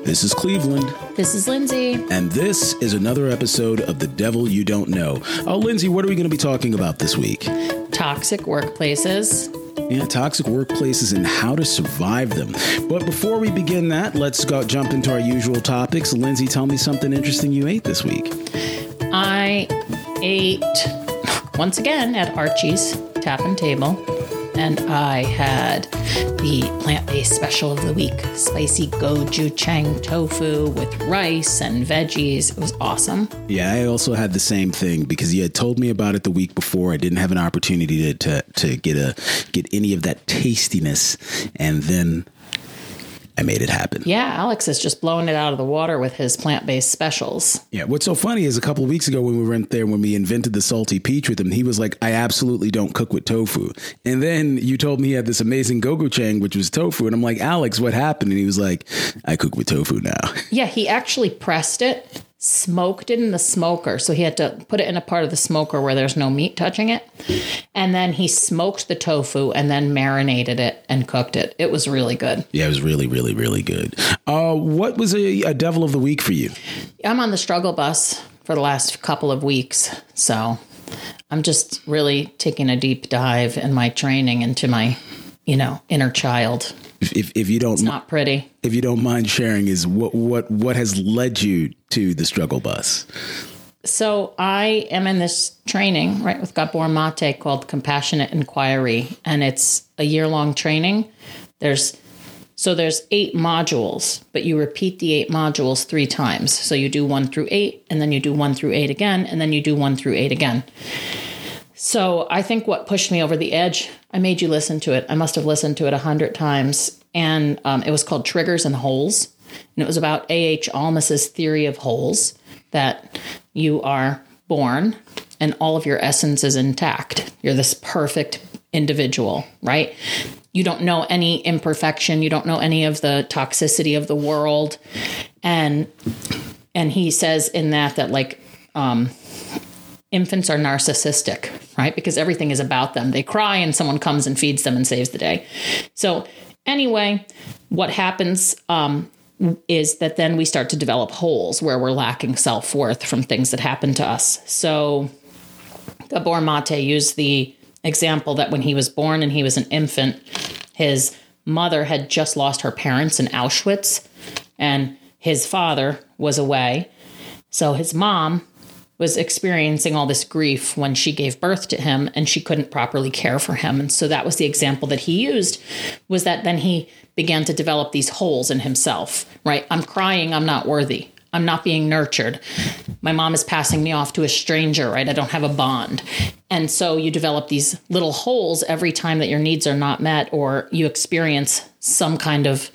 This is Cleveland. This is Lindsay. And this is another episode of The Devil You Don't Know. Oh, Lindsay, what are we going to be talking about this week? Toxic workplaces. Yeah, toxic workplaces and how to survive them. But before we begin that, let's jump into our usual topics. Lindsay, tell me something interesting you ate this week. I ate, once again, at Archie's Tap and Table. And I had the plant-based special of the week, spicy gochujang tofu with rice and veggies. It was awesome. Yeah, I also had the same thing because you had told me about it the week before. I didn't have an opportunity to get any of that tastiness, and then I made it happen. Yeah, Alex is just blowing it out of the water with his plant-based specials. Yeah, what's so funny is a couple of weeks ago when we went there, when we invented the salty peach with him, he was like, I absolutely don't cook with tofu. And then you told me he had this amazing gochujang, which was tofu. And I'm like, Alex, what happened? And he was like, I cook with tofu now. Yeah, he actually pressed it, smoked it in the smoker. So he had to put it in a part of the smoker where there's no meat touching it. And then he smoked the tofu and then marinated it and cooked it. It was really good. Yeah, it was really, really, really good. What was a devil of the week for you? I'm on the struggle bus for the last couple of weeks. So I'm just really taking a deep dive in my training into my, inner child. If you don't, it's not pretty. If you don't mind sharing, is what has led you to the struggle bus? So I am in this training, right, with Gabor Mate called Compassionate Inquiry, and it's a year-long training. There's 8 modules, but you repeat the 8 modules 3 times. So you do 1 through 8, and then you do 1 through 8 again, and then you do 1 through 8 again. So I think what pushed me over the edge, I made you listen to it. I must have listened to it 100 times. And it was called Triggers and Holes. And it was about A.H. Almas's theory of holes, that you are born and all of your essence is intact. You're this perfect individual, right? You don't know any imperfection. You don't know any of the toxicity of the world. And he says in that infants are narcissistic, right? Because everything is about them. They cry and someone comes and feeds them and saves the day. So anyway, what happens is that then we start to develop holes where we're lacking self-worth from things that happen to us. So Gabor Mate used the example that when he was born and he was an infant, his mother had just lost her parents in Auschwitz and his father was away. So his mom was experiencing all this grief when she gave birth to him and she couldn't properly care for him. And so that was the example that he used, was that then he began to develop these holes in himself, right? I'm crying, I'm not worthy. I'm not being nurtured. My mom is passing me off to a stranger, right? I don't have a bond. And so you develop these little holes every time that your needs are not met or you experience some kind of,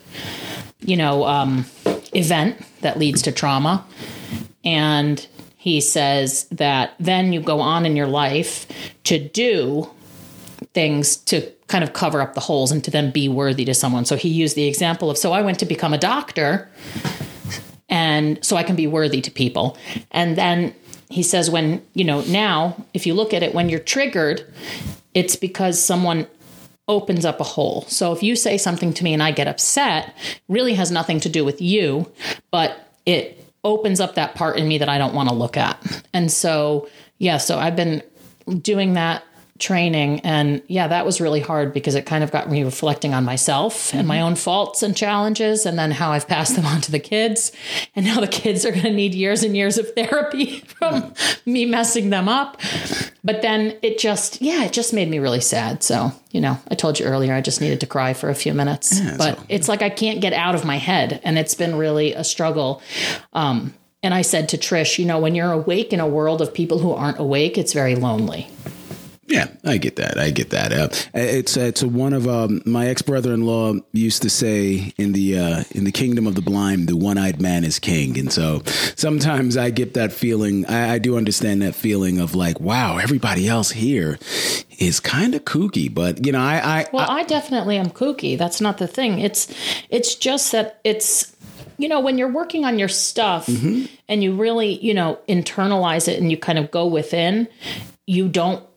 event that leads to trauma. And he says that then you go on in your life to do things to kind of cover up the holes and to then be worthy to someone. So he used the example of, so I went to become a doctor and so I can be worthy to people. And then he says when, now if you look at it, when you're triggered, it's because someone opens up a hole. So if you say something to me and I get upset, really has nothing to do with you, but it opens up that part in me that I don't want to look at. And so, so I've been doing that training and that was really hard because it kind of got me reflecting on myself and my own faults and challenges and then how I've passed them on to the kids. And now the kids are going to need years and years of therapy from me messing them up. But then it just made me really sad. So, I told you earlier, I just needed to cry for a few minutes, but it's like I can't get out of my head and it's been really a struggle. And I said to Trish, when you're awake in a world of people who aren't awake, it's very lonely. Yeah, I get that. It's one of my ex-brother-in-law used to say in the kingdom of the blind, the one-eyed man is king. And so sometimes I get that feeling. I do understand that feeling of like, wow, everybody else here is kind of kooky. But, I definitely am kooky. That's not the thing. It's just that it's, when you're working on your stuff and you really, internalize it and you kind of go within, you don't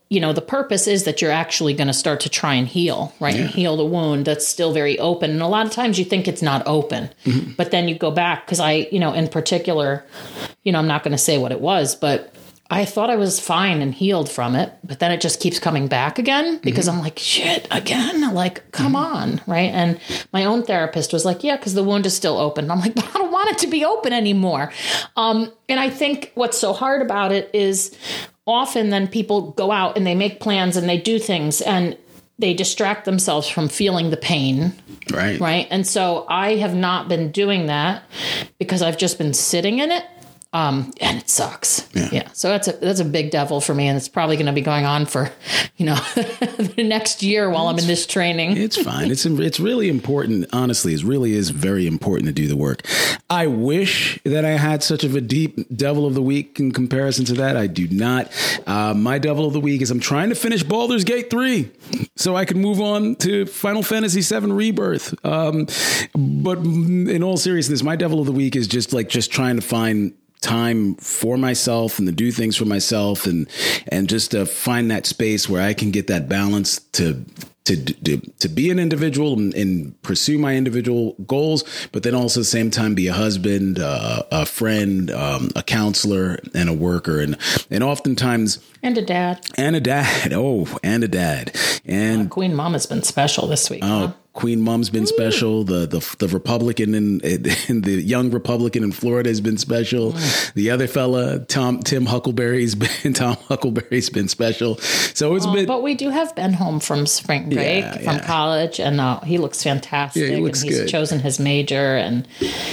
the purpose is that you're actually going to start to try and heal, right? And heal the wound that's still very open. And a lot of times you think it's not open, but then you go back, because in particular, I'm not going to say what it was, but I thought I was fine and healed from it, but then it just keeps coming back again, because I'm like, shit, again, like, come on. Right. And my own therapist was like, yeah, because the wound is still open. And I'm like, but I don't want it to be open anymore. And I think what's so hard about it is often then people go out and they make plans and they do things and they distract themselves from feeling the pain. Right. Right. And so I have not been doing that because I've just been sitting in it. And it sucks. Yeah. So that's a big devil for me. And it's probably going to be going on for, the next year while I'm in this training. It's fine. It's really important. Honestly, it really is very important to do the work. I wish that I had such of a deep devil of the week in comparison to that. I do not. My devil of the week is I'm trying to finish Baldur's Gate 3 so I can move on to Final Fantasy VII Rebirth. But in all seriousness, my devil of the week is just trying to find time for myself and to do things for myself and just to find that space where I can get that balance to be an individual and pursue my individual goals, but then also at the same time be a husband, a friend, a counselor, and a worker, and oftentimes and a dad. And Queen Mom has been special this week. Oh, huh? Queen Mom's been special. The Republican in the young Republican in Florida has been special. The other fella, Tim Huckleberry's been special. So it's been. But we do have Ben home from spring break from college, and he looks fantastic. Yeah, he looks and he's good. Chosen his major, and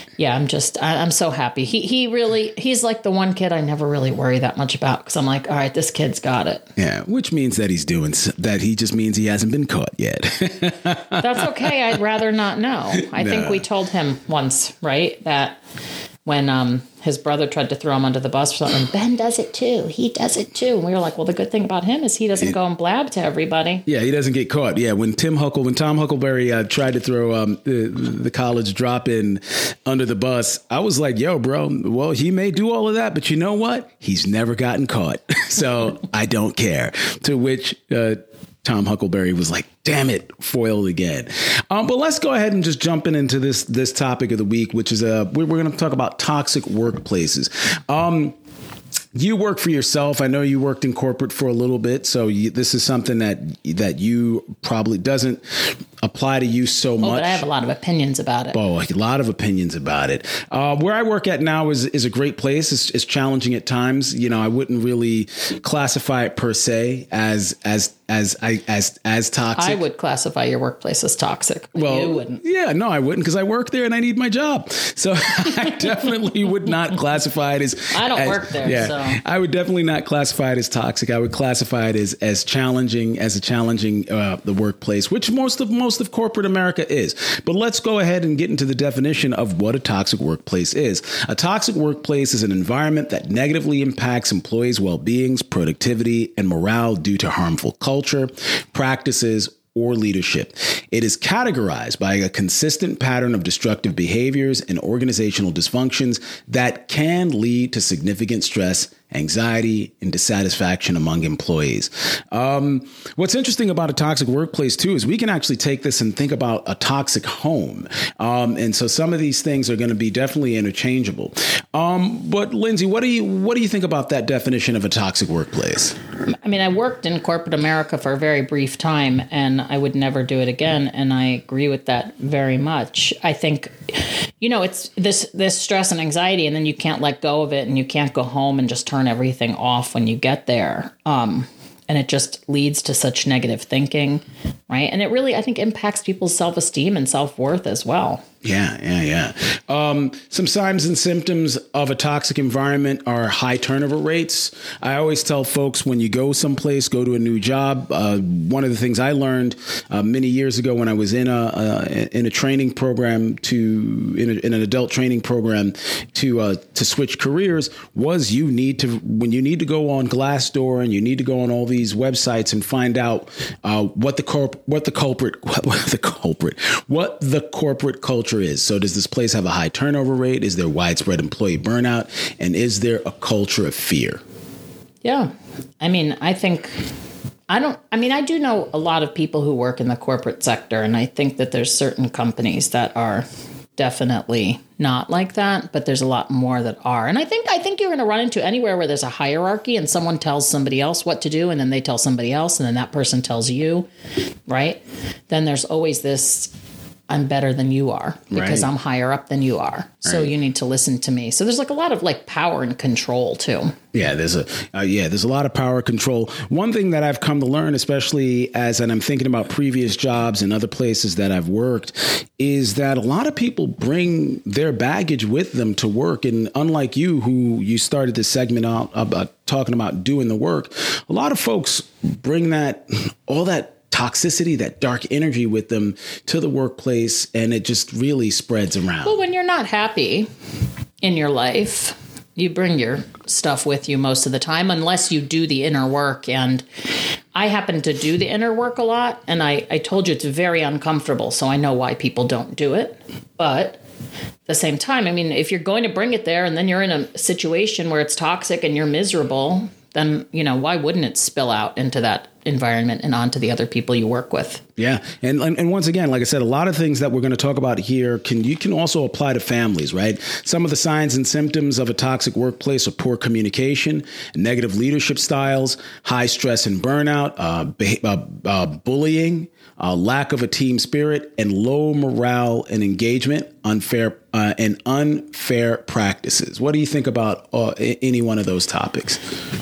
I'm so happy. He's like the one kid I never really worry that much about, because I'm like, all right, this kid's got it. Yeah, which means that he's doing that. He just means he hasn't been caught yet. That's okay. I'd rather not know. I think we told him once, right, that when his brother tried to throw him under the bus for something, Ben does it too. He does it too. And we were like, well, the good thing about him is he doesn't go and blab to everybody. Yeah, he doesn't get caught. Yeah, when Tom Huckleberry tried to throw the college drop-in under the bus, I was like, yo, bro, well, he may do all of that, but you know what? He's never gotten caught. So I don't care. To which Tom Huckleberry was like, damn it, foiled again. But let's go ahead and just jump into this topic of the week, which is we're going to talk about toxic workplaces. You work for yourself. I know you worked in corporate for a little bit, so this is something that you probably doesn't apply to you so much. But I have a lot of opinions about it. Oh, a lot of opinions about it. Where I work at now is a great place. It's challenging at times. I wouldn't really classify it per se as toxic. I would classify your workplace as toxic. Well, you wouldn't. Yeah, no, I wouldn't, because I work there and I need my job. So I definitely would not classify it as. I don't work there. Yeah, so. I would definitely not classify it as toxic. I would classify it as challenging, the workplace, which most of corporate America is. But let's go ahead and get into the definition of what a toxic workplace is. A toxic workplace is an environment that negatively impacts employees' well-beings, productivity, and morale due to harmful culture, practices, or leadership. It is categorized by a consistent pattern of destructive behaviors and organizational dysfunctions that can lead to significant stress, anxiety, and dissatisfaction among employees. What's interesting about a toxic workplace, too, is we can actually take this and think about a toxic home. And so some of these things are going to be definitely interchangeable. But Lindsay, what do you think about that definition of a toxic workplace? I mean, I worked in corporate America for a very brief time, and I would never do it again. And I agree with that very much. I think, it's this stress and anxiety, and then you can't let go of it, and you can't go home and just turn everything off when you get there. And it just leads to such negative thinking, right? And it really, I think, impacts people's self-esteem and self-worth as well. Yeah. Some signs and symptoms of a toxic environment are high turnover rates. I always tell folks, when you go someplace, go to a new job. One of the things I learned many years ago when I was in a training program in an adult training program to switch careers was when you need to go on Glassdoor and you need to go on all these websites and find out what the corporate culture is. So does this place have a high turnover rate? Is there widespread employee burnout? And is there a culture of fear? Yeah. I mean, I think I do know a lot of people who work in the corporate sector, and I think that there's certain companies that are definitely not like that, but there's a lot more that are. And I think you're going to run into anywhere where there's a hierarchy and someone tells somebody else what to do, and then they tell somebody else, and then that person tells you, right? Then there's always this, I'm better than you are because I'm higher up than you are. So you need to listen to me. So there's like a lot of like power and control too. Yeah, there's a lot of power control. One thing that I've come to learn, especially and I'm thinking about previous jobs and other places that I've worked, is that a lot of people bring their baggage with them to work. And unlike you, who you started this segment out about talking about doing the work, a lot of folks bring all that toxicity, that dark energy with them to the workplace, and it just really spreads around. Well, when you're not happy in your life, you bring your stuff with you most of the time, unless you do the inner work. And I happen to do the inner work a lot, and I told you it's very uncomfortable, so I know why people don't do it. But at the same time, I mean, if you're going to bring it there and then you're in a situation where it's toxic and you're miserable, then, why wouldn't it spill out into that environment and onto the other people you work with? Yeah. And once again, like I said, a lot of things that we're going to talk about here can also apply to families, right? Some of the signs and symptoms of a toxic workplace are poor communication, negative leadership styles, high stress and burnout, bullying, lack of a team spirit, and low morale and engagement, unfair practices. What do you think about any one of those topics?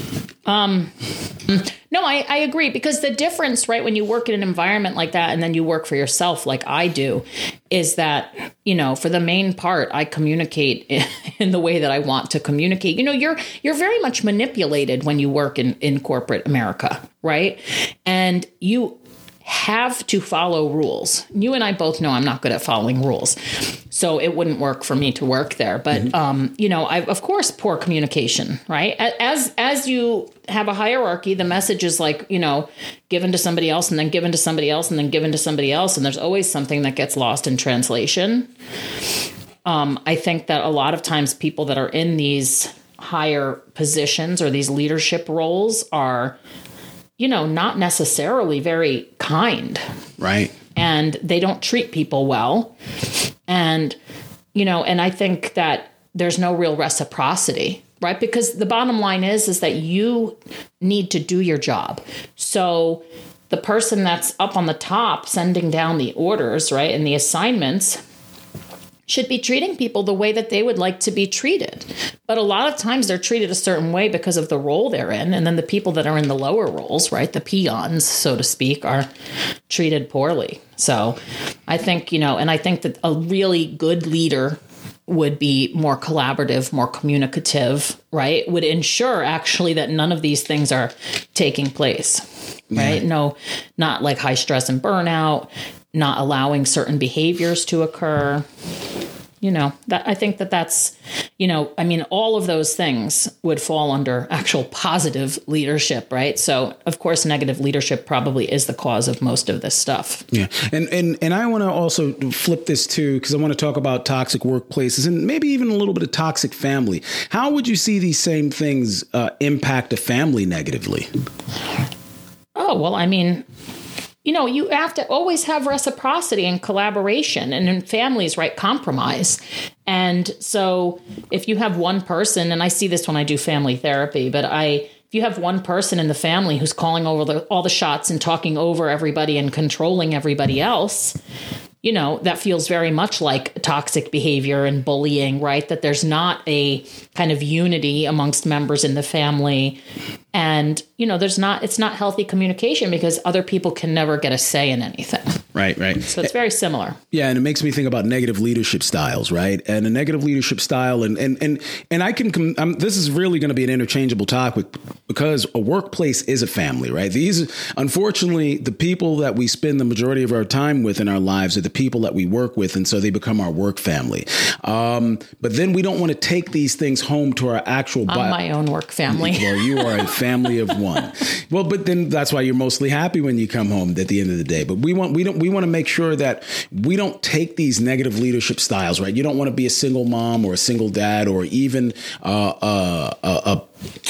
No, I agree, because the difference, right, when you work in an environment like that and then you work for yourself like I do, is that, for the main part, I communicate in the way that I want to communicate. You're very much manipulated when you work in corporate America, right? And you have to follow rules. You and I both know I'm not good at following rules, so it wouldn't work for me to work there. But, of course, poor communication, right? As you have a hierarchy, the message is like, given to somebody else and then given to somebody else and then given to somebody else. And there's always something that gets lost in translation. I think that a lot of times people that are in these higher positions or these leadership roles are not necessarily very kind. Right. And they don't treat people well. And, and I think that there's no real reciprocity, right? Because the bottom line is that you need to do your job. So the person that's up on the top sending down the orders, right, and the assignments should be treating people the way that they would like to be treated. But a lot of times they're treated a certain way because of the role they're in. And then the people that are in the lower roles, right, the peons, so to speak, are treated poorly. So I think, and I think that a really good leader would be more collaborative, more communicative, right? Would ensure actually that none of these things are taking place, right? Yeah. No, not like high stress and burnout, not allowing certain behaviors to occur. That I think that's, all of those things would fall under actual positive leadership, right? So, of course, negative leadership probably is the cause of most of this stuff. Yeah. And I want to also flip this too, because I want to talk about toxic workplaces and maybe even a little bit of toxic family. How would you see these same things impact a family negatively? Oh, well, you have to always have reciprocity and collaboration, and in families, right, compromise. And so if you have one person, and I see this when I do family therapy, but if you have one person in the family who's calling over all the shots and talking over everybody and controlling everybody else, that feels very much like toxic behavior and bullying, right? That there's not a kind of unity amongst members in the family. And, it's not healthy communication because other people can never get a say in anything. Right. So it's very similar. Yeah. And it makes me think about negative leadership styles, right? And a negative leadership style. And I can, this is really going to be an interchangeable topic because a workplace is a family, right? Unfortunately, the people that we spend the majority of our time with in our lives are the people that we work with. And so they become our work family. But then we don't want to take these things home to our actual I'm my own work family. Well, you are a family of one. Well, but then that's why you're mostly happy when you come home at the end of the day. But we want we want to make sure that we don't take these negative leadership styles, right? You don't want to be a single mom or a single dad or even a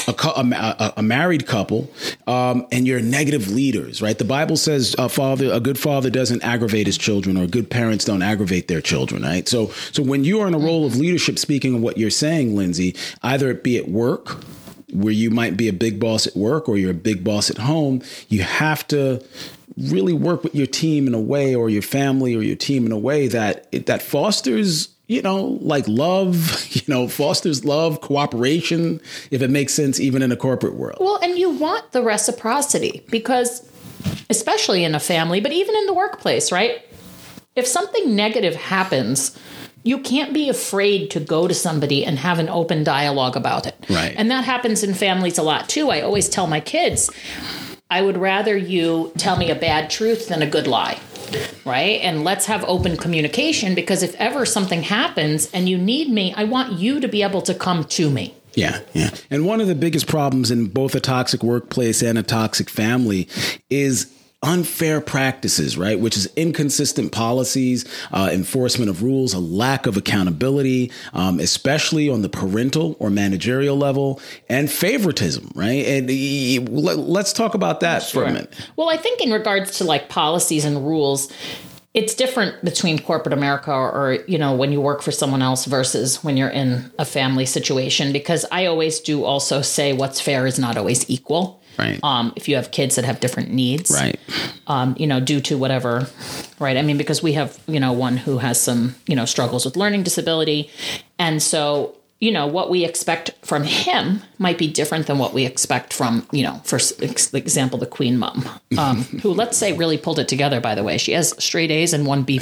married couple, and you're negative leaders, right? The Bible says a good father doesn't aggravate his children, or good parents don't aggravate their children, right? So when you are in a role of leadership, speaking of what you're saying, Lindsay, either it be at work, where you might be a big boss at work, or you're a big boss at home, you have to really work with your team in a way, or your family or your team in a way that fosters, like love, fosters love, cooperation, if it makes sense, even in a corporate world. Well, and you want the reciprocity, because especially in a family, but even in the workplace, right? If something negative happens, you can't be afraid to go to somebody and have an open dialogue about it. Right. And that happens in families a lot too. I always tell my kids, I would rather you tell me a bad truth than a good lie. Right. And let's have open communication, because if ever something happens and you need me, I want you to be able to come to me. Yeah. And one of the biggest problems in both a toxic workplace and a toxic family is unfair practices, right? Which is inconsistent policies, enforcement of rules, a lack of accountability, especially on the parental or managerial level, and favoritism, right? And let's talk about that for a minute. Well, I think in regards to like policies and rules, it's different between corporate America or, when you work for someone else versus when you're in a family situation, because I always do also say what's fair is not always equal. Right. If you have kids that have different needs, right. Due to whatever, right. I mean, because we have, one who has some, struggles with learning disability. And so, what we expect from him might be different than what we expect from, for example, the queen mom, who, let's say, really pulled it together, by the way. She has straight A's and 1 B+.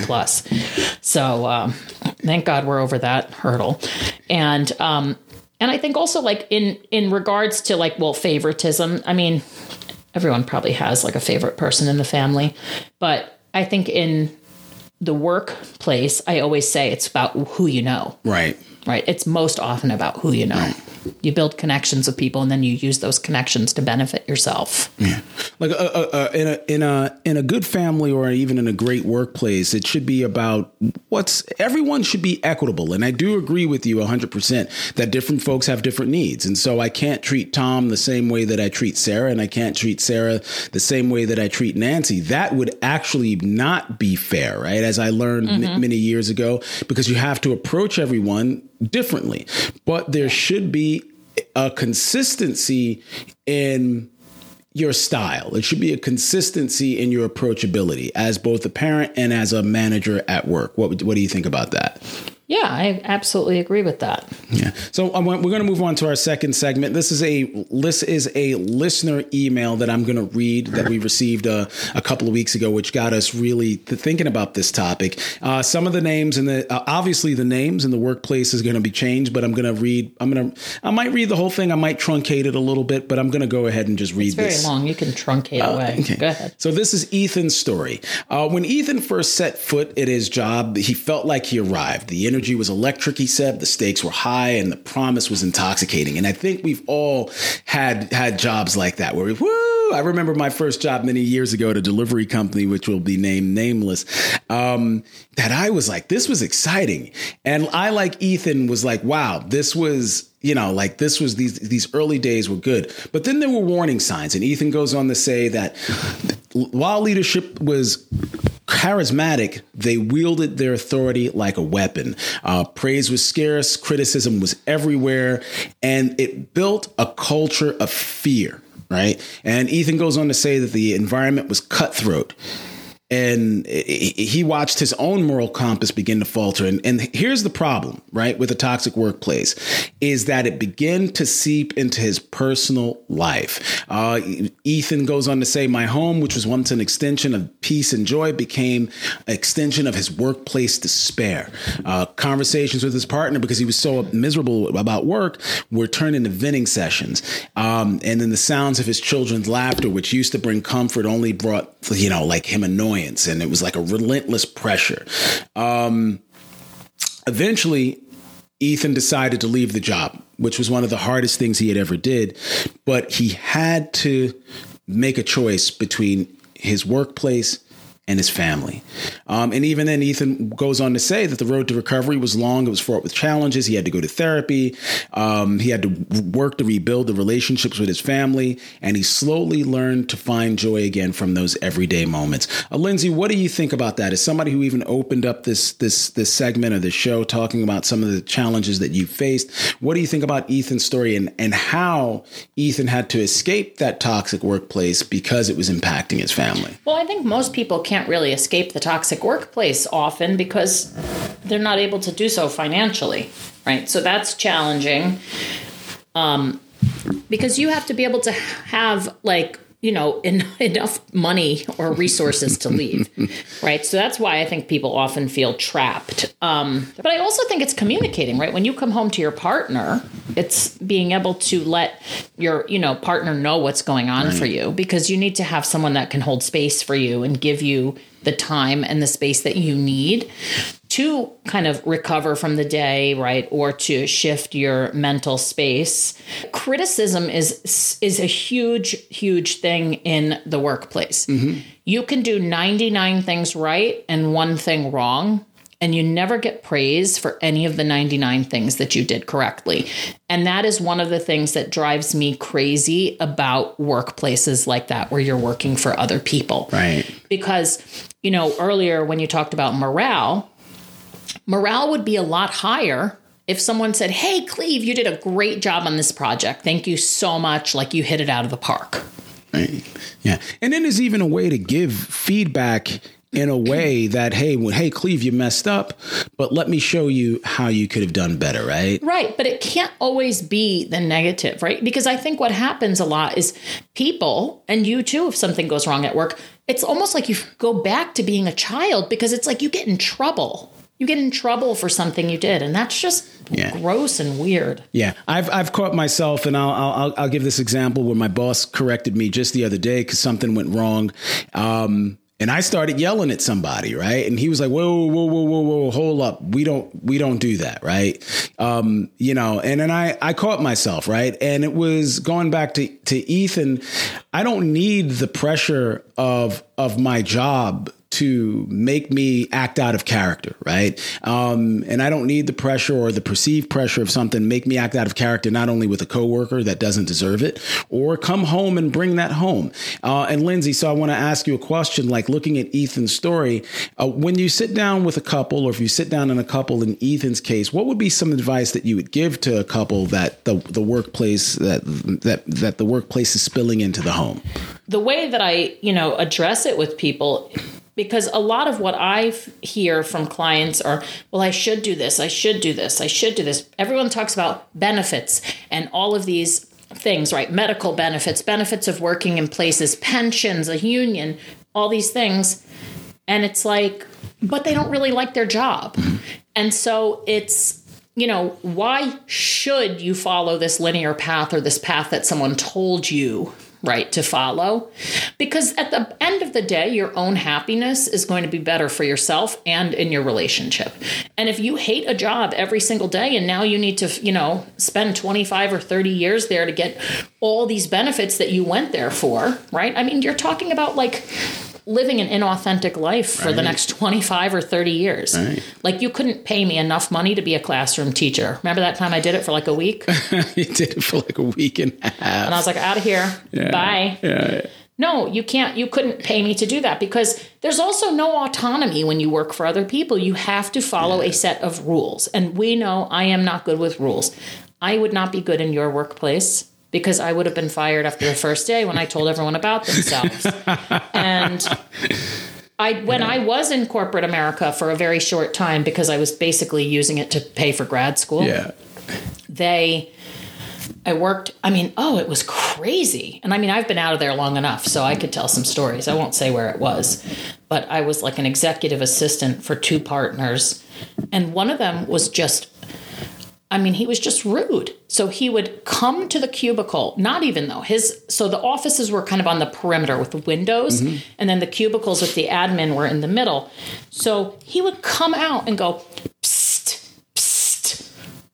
So thank God we're over that hurdle. And I think also like in regards to favoritism, I mean, everyone probably has like a favorite person in the family, but I think in the workplace, I always say it's about who you know. Right. It's most often about who you know. Right. You build connections with people, and then you use those connections to benefit yourself. Yeah. Like in a good family, or even in a great workplace, it should be about everyone should be equitable. And I do agree with you 100% that different folks have different needs. And so I can't treat Tom the same way that I treat Sarah, and I can't treat Sarah the same way that I treat Nancy. That would actually not be fair, right? As I learned many years ago, because you have to approach everyone differently. But there should be a consistency in your style. It should be a consistency in your approachability as both a parent and as a manager at work. What do you think about that? Yeah, I absolutely agree with that. Yeah. So we're going to move on to our second segment. This is a listener email that I'm going to read that we received a couple of weeks ago, which got us really thinking about this topic. Some of the names obviously the names in the workplace is going to be changed, but I might read the whole thing. I might truncate it a little bit, but I'm going to go ahead and just read this. It's very long. You can truncate away. Okay. Go ahead. So this is Ethan's story. When Ethan first set foot at his job, he felt like he arrived. The energy was electric, he said. The stakes were high and the promise was intoxicating. And I think we've all had jobs like that where I remember my first job many years ago at a delivery company, which will be named nameless, that I was like, this was exciting. And I, like Ethan, was like, wow, this was these early days were good. But then there were warning signs. And Ethan goes on to say that while leadership was charismatic, they wielded their authority like a weapon. Praise was scarce, criticism was everywhere, and it built a culture of fear, right? And Ethan goes on to say that the environment was cutthroat. And he watched his own moral compass begin to falter. And here's the problem, right, with a toxic workplace, is that it began to seep into his personal life. Ethan goes on to say, my home, which was once an extension of peace and joy, became an extension of his workplace despair. Conversations with his partner, because he was so miserable about work, were turned into venting sessions. And then the sounds of his children's laughter, which used to bring comfort, only brought, like him annoyance. And it was like a relentless pressure. Eventually, Ethan decided to leave the job, which was one of the hardest things he had ever did. But he had to make a choice between his workplace and his family. And even then, Ethan goes on to say that the road to recovery was long. It was fraught with challenges. He had to go to therapy. He had to work to rebuild the relationships with his family. And he slowly learned to find joy again from those everyday moments. Lindsay, what do you think about that? As somebody who even opened up this segment of the show talking about some of the challenges that you faced, what do you think about Ethan's story and how Ethan had to escape that toxic workplace because it was impacting his family? Well, I think most people can't really escape the toxic workplace often because they're not able to do so financially, right? So that's challenging because you have to be able to have enough money or resources to leave, right? So that's why I think people often feel trapped. But I also think it's communicating, right? When you come home to your partner, it's being able to let your, partner know what's going on for you, because you need to have someone that can hold space for you and give you the time and the space that you need to kind of recover from the day, right? Or to shift your mental space. Criticism is a huge, huge thing in the workplace. Mm-hmm. You can do 99 things right and one thing wrong, and you never get praise for any of the 99 things that you did correctly. And that is one of the things that drives me crazy about workplaces like that, where you're working for other people. Right. Because, earlier when you talked about morale would be a lot higher if someone said, "Hey, Cleve, you did a great job on this project. Thank you so much. Like, you hit it out of the park." Right. Yeah. And then there's even a way to give feedback in a way that, hey, Cleve, you messed up, but let me show you how you could have done better, right? Right. But it can't always be the negative, right? Because I think what happens a lot is people, and you too, if something goes wrong at work, it's almost like you go back to being a child, because it's like you get in trouble. You get in trouble for something you did, and that's just gross and weird. Yeah, I've caught myself, and I'll give this example where my boss corrected me just the other day because something went wrong. And I started yelling at somebody, right? And he was like, whoa, hold up. We don't do that, right? And then I caught myself, right? And it was going back to Ethan. I don't need the pressure of my job to make me act out of character, right? And I don't need the pressure or the perceived pressure of something make me act out of character, not only with a coworker that doesn't deserve it, or come home and bring that home. And Lindsay, so I want to ask you a question, like looking at Ethan's story, when you sit down with a couple, or if you sit down in a couple in Ethan's case, what would be some advice that you would give to a couple that the workplace that the workplace is spilling into the home? The way that I, address it with people, because a lot of what I hear from clients are, well, I should do this. I should do this. I should do this. Everyone talks about benefits and all of these things, right? Medical benefits, benefits of working in places, pensions, a union, all these things. And it's like, but they don't really like their job. And so it's, why should you follow this linear path or this path that someone told you, right, to follow? Because at the end of the day, your own happiness is going to be better for yourself and in your relationship. And if you hate a job every single day and now you need to, spend 25 or 30 years there to get all these benefits that you went there for, right? I mean, you're talking about like living an inauthentic life for the next 25 or 30 years. Right. Like, you couldn't pay me enough money to be a classroom teacher. Remember that time I did it for like a week? You did it for like a week and a half. And I was like, out of here. Yeah. Bye. Yeah. No, you can't. You couldn't pay me to do that, because there's also no autonomy when you work for other people. You have to follow a set of rules. And we know I am not good with rules. I would not be good in your workplace, because I would have been fired after the first day when I told everyone about themselves. And when I was in corporate America for a very short time, because I was basically using it to pay for grad school, I worked, it was crazy. And I've been out of there long enough, so I could tell some stories. I won't say where it was, but I was like an executive assistant for two partners. And one of them was just, he was just rude. So he would come to the cubicle, not even though so the offices were kind of on the perimeter with the windows, and then the cubicles with the admin were in the middle. So he would come out and go, psst, psst.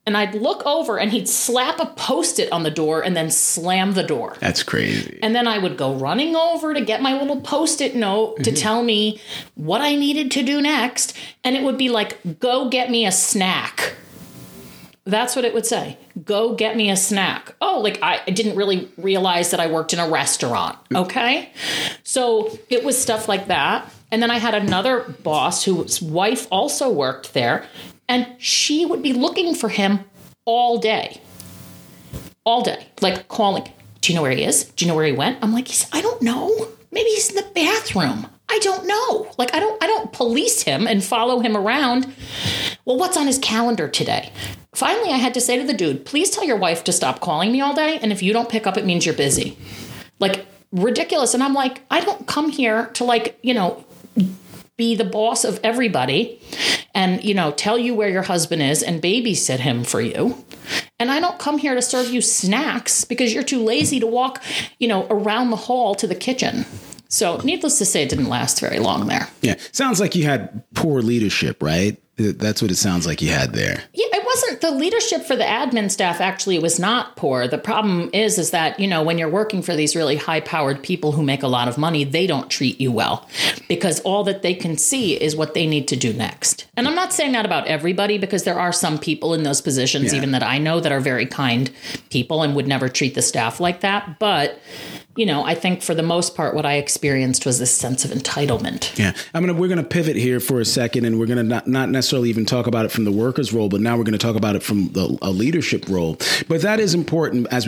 And I'd look over and he'd slap a Post-it on the door and then slam the door. That's crazy. And then I would go running over to get my little Post-it note to tell me what I needed to do next. And it would be like, go get me a snack. That's what it would say. Go get me a snack. Oh, like I didn't really realize that I worked in a restaurant. Okay. So it was stuff like that. And then I had another boss whose wife also worked there. And she would be looking for him all day. All day. Like calling. Do you know where he is? Do you know where he went? I'm like, I don't know. Maybe he's in the bathroom. I don't know. Like, I don't police him and follow him around. Well, what's on his calendar today? Finally, I had to say to the dude, please tell your wife to stop calling me all day. And if you don't pick up, it means you're busy. Like, ridiculous. And I'm like, I don't come here to, like, be the boss of everybody and, tell you where your husband is and babysit him for you. And I don't come here to serve you snacks because you're too lazy to walk, around the hall to the kitchen. So needless to say, it didn't last very long there. Yeah. Sounds like you had poor leadership, right? That's what it sounds like you had there. Yeah, it wasn't the leadership for the admin staff. Actually, it was not poor. The problem is that, when you're working for these really high powered people who make a lot of money, they don't treat you well because all that they can see is what they need to do next. And I'm not saying that about everybody because there are some people in those positions, even that I know that are very kind people and would never treat the staff like that. But I think for the most part, what I experienced was this sense of entitlement. Yeah. We're going to pivot here for a second, and we're going to not necessarily even talk about it from the worker's role, but now we're going to talk about it from a leadership role. But that is important as we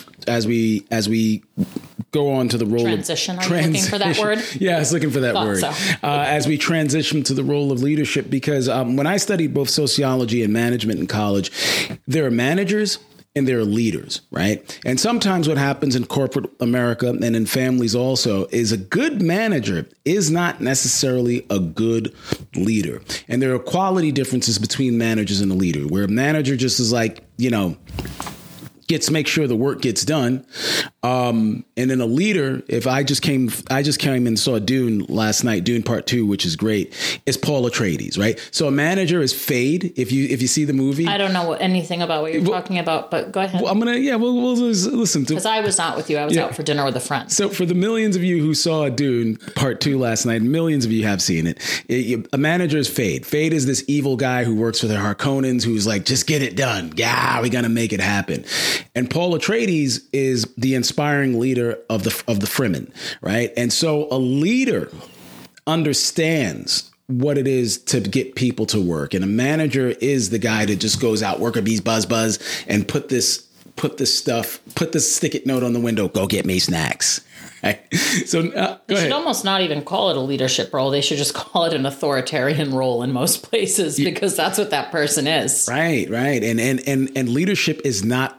go on to the role transition. Of Are you looking for that word? Yeah, I was looking for that word. So. As we transition to the role of leadership, because when I studied both sociology and management in college, there are managers and there are leaders, right? And sometimes what happens in corporate America and in families also is a good manager is not necessarily a good leader. And there are quality differences between managers and a leader, where a manager just is like, make sure the work gets done. And then a leader, if I just came and saw Dune last night, Dune Part 2, which is great, is Paul Atreides, right? So a manager is Fade. If you see the movie, I don't know anything about what you're talking about, but go ahead. Well, we'll listen to, because I was not with you. I was out for dinner with a friend. So for the millions of you who saw Dune Part 2 last night, millions of you have seen it. A manager is Fade. Fade is this evil guy who works for the Harkonnens, who's like, just get it done. Yeah, we're gonna make it happen. And Paul Atreides is the inspiring leader of the Fremen, right? And so a leader understands what it is to get people to work, and a manager is the guy that just goes out, worker bees, buzz, and put this stick-it note on the window. Go get me snacks. Right? So go ahead. They should almost not even call it a leadership role. They should just call it an authoritarian role in most places, because that's what that person is. Right. And leadership is not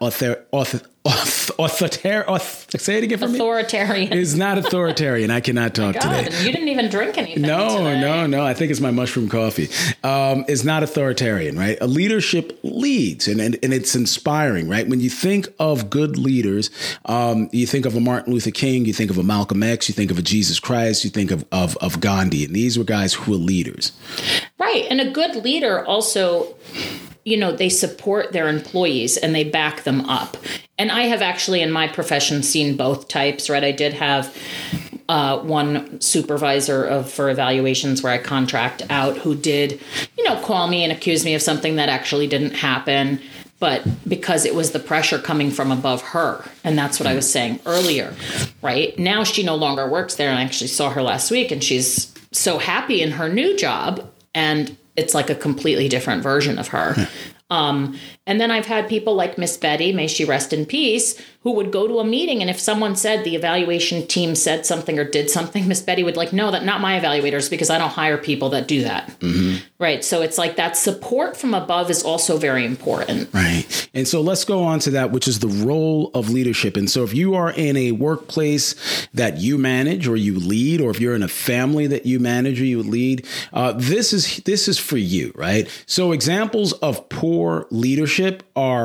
say it again for me. Authoritarian. Is not authoritarian. I cannot talk today. And you didn't even drink anything No. I think it's my mushroom coffee. Is not authoritarian, right? A leadership leads, and it's inspiring, right? When you think of good leaders, you think of a Martin Luther King, you think of a Malcolm X, you think of a Jesus Christ, you think of Gandhi, and these were guys who were leaders. Right. And a good leader also, they support their employees and they back them up. And I have actually in my profession seen both types, right? I did have one supervisor for evaluations where I contract out who did, call me and accuse me of something that actually didn't happen. But because it was the pressure coming from above her. And that's what I was saying earlier, right? Now she no longer works there. And I actually saw her last week and she's so happy in her new job. And it's like a completely different version of her. And then I've had people like Miss Betty, may she rest in peace, who would go to a meeting. And if someone said the evaluation team said something or did something, Miss Betty would no, that's not my evaluators, because I don't hire people that do that. Mm-hmm. Right. So it's like that support from above is also very important. Right. And so let's go on to that, which is the role of leadership. And so if you are in a workplace that you manage or you lead, or if you're in a family that you manage or you lead, this is for you, right? So examples of poor leadership are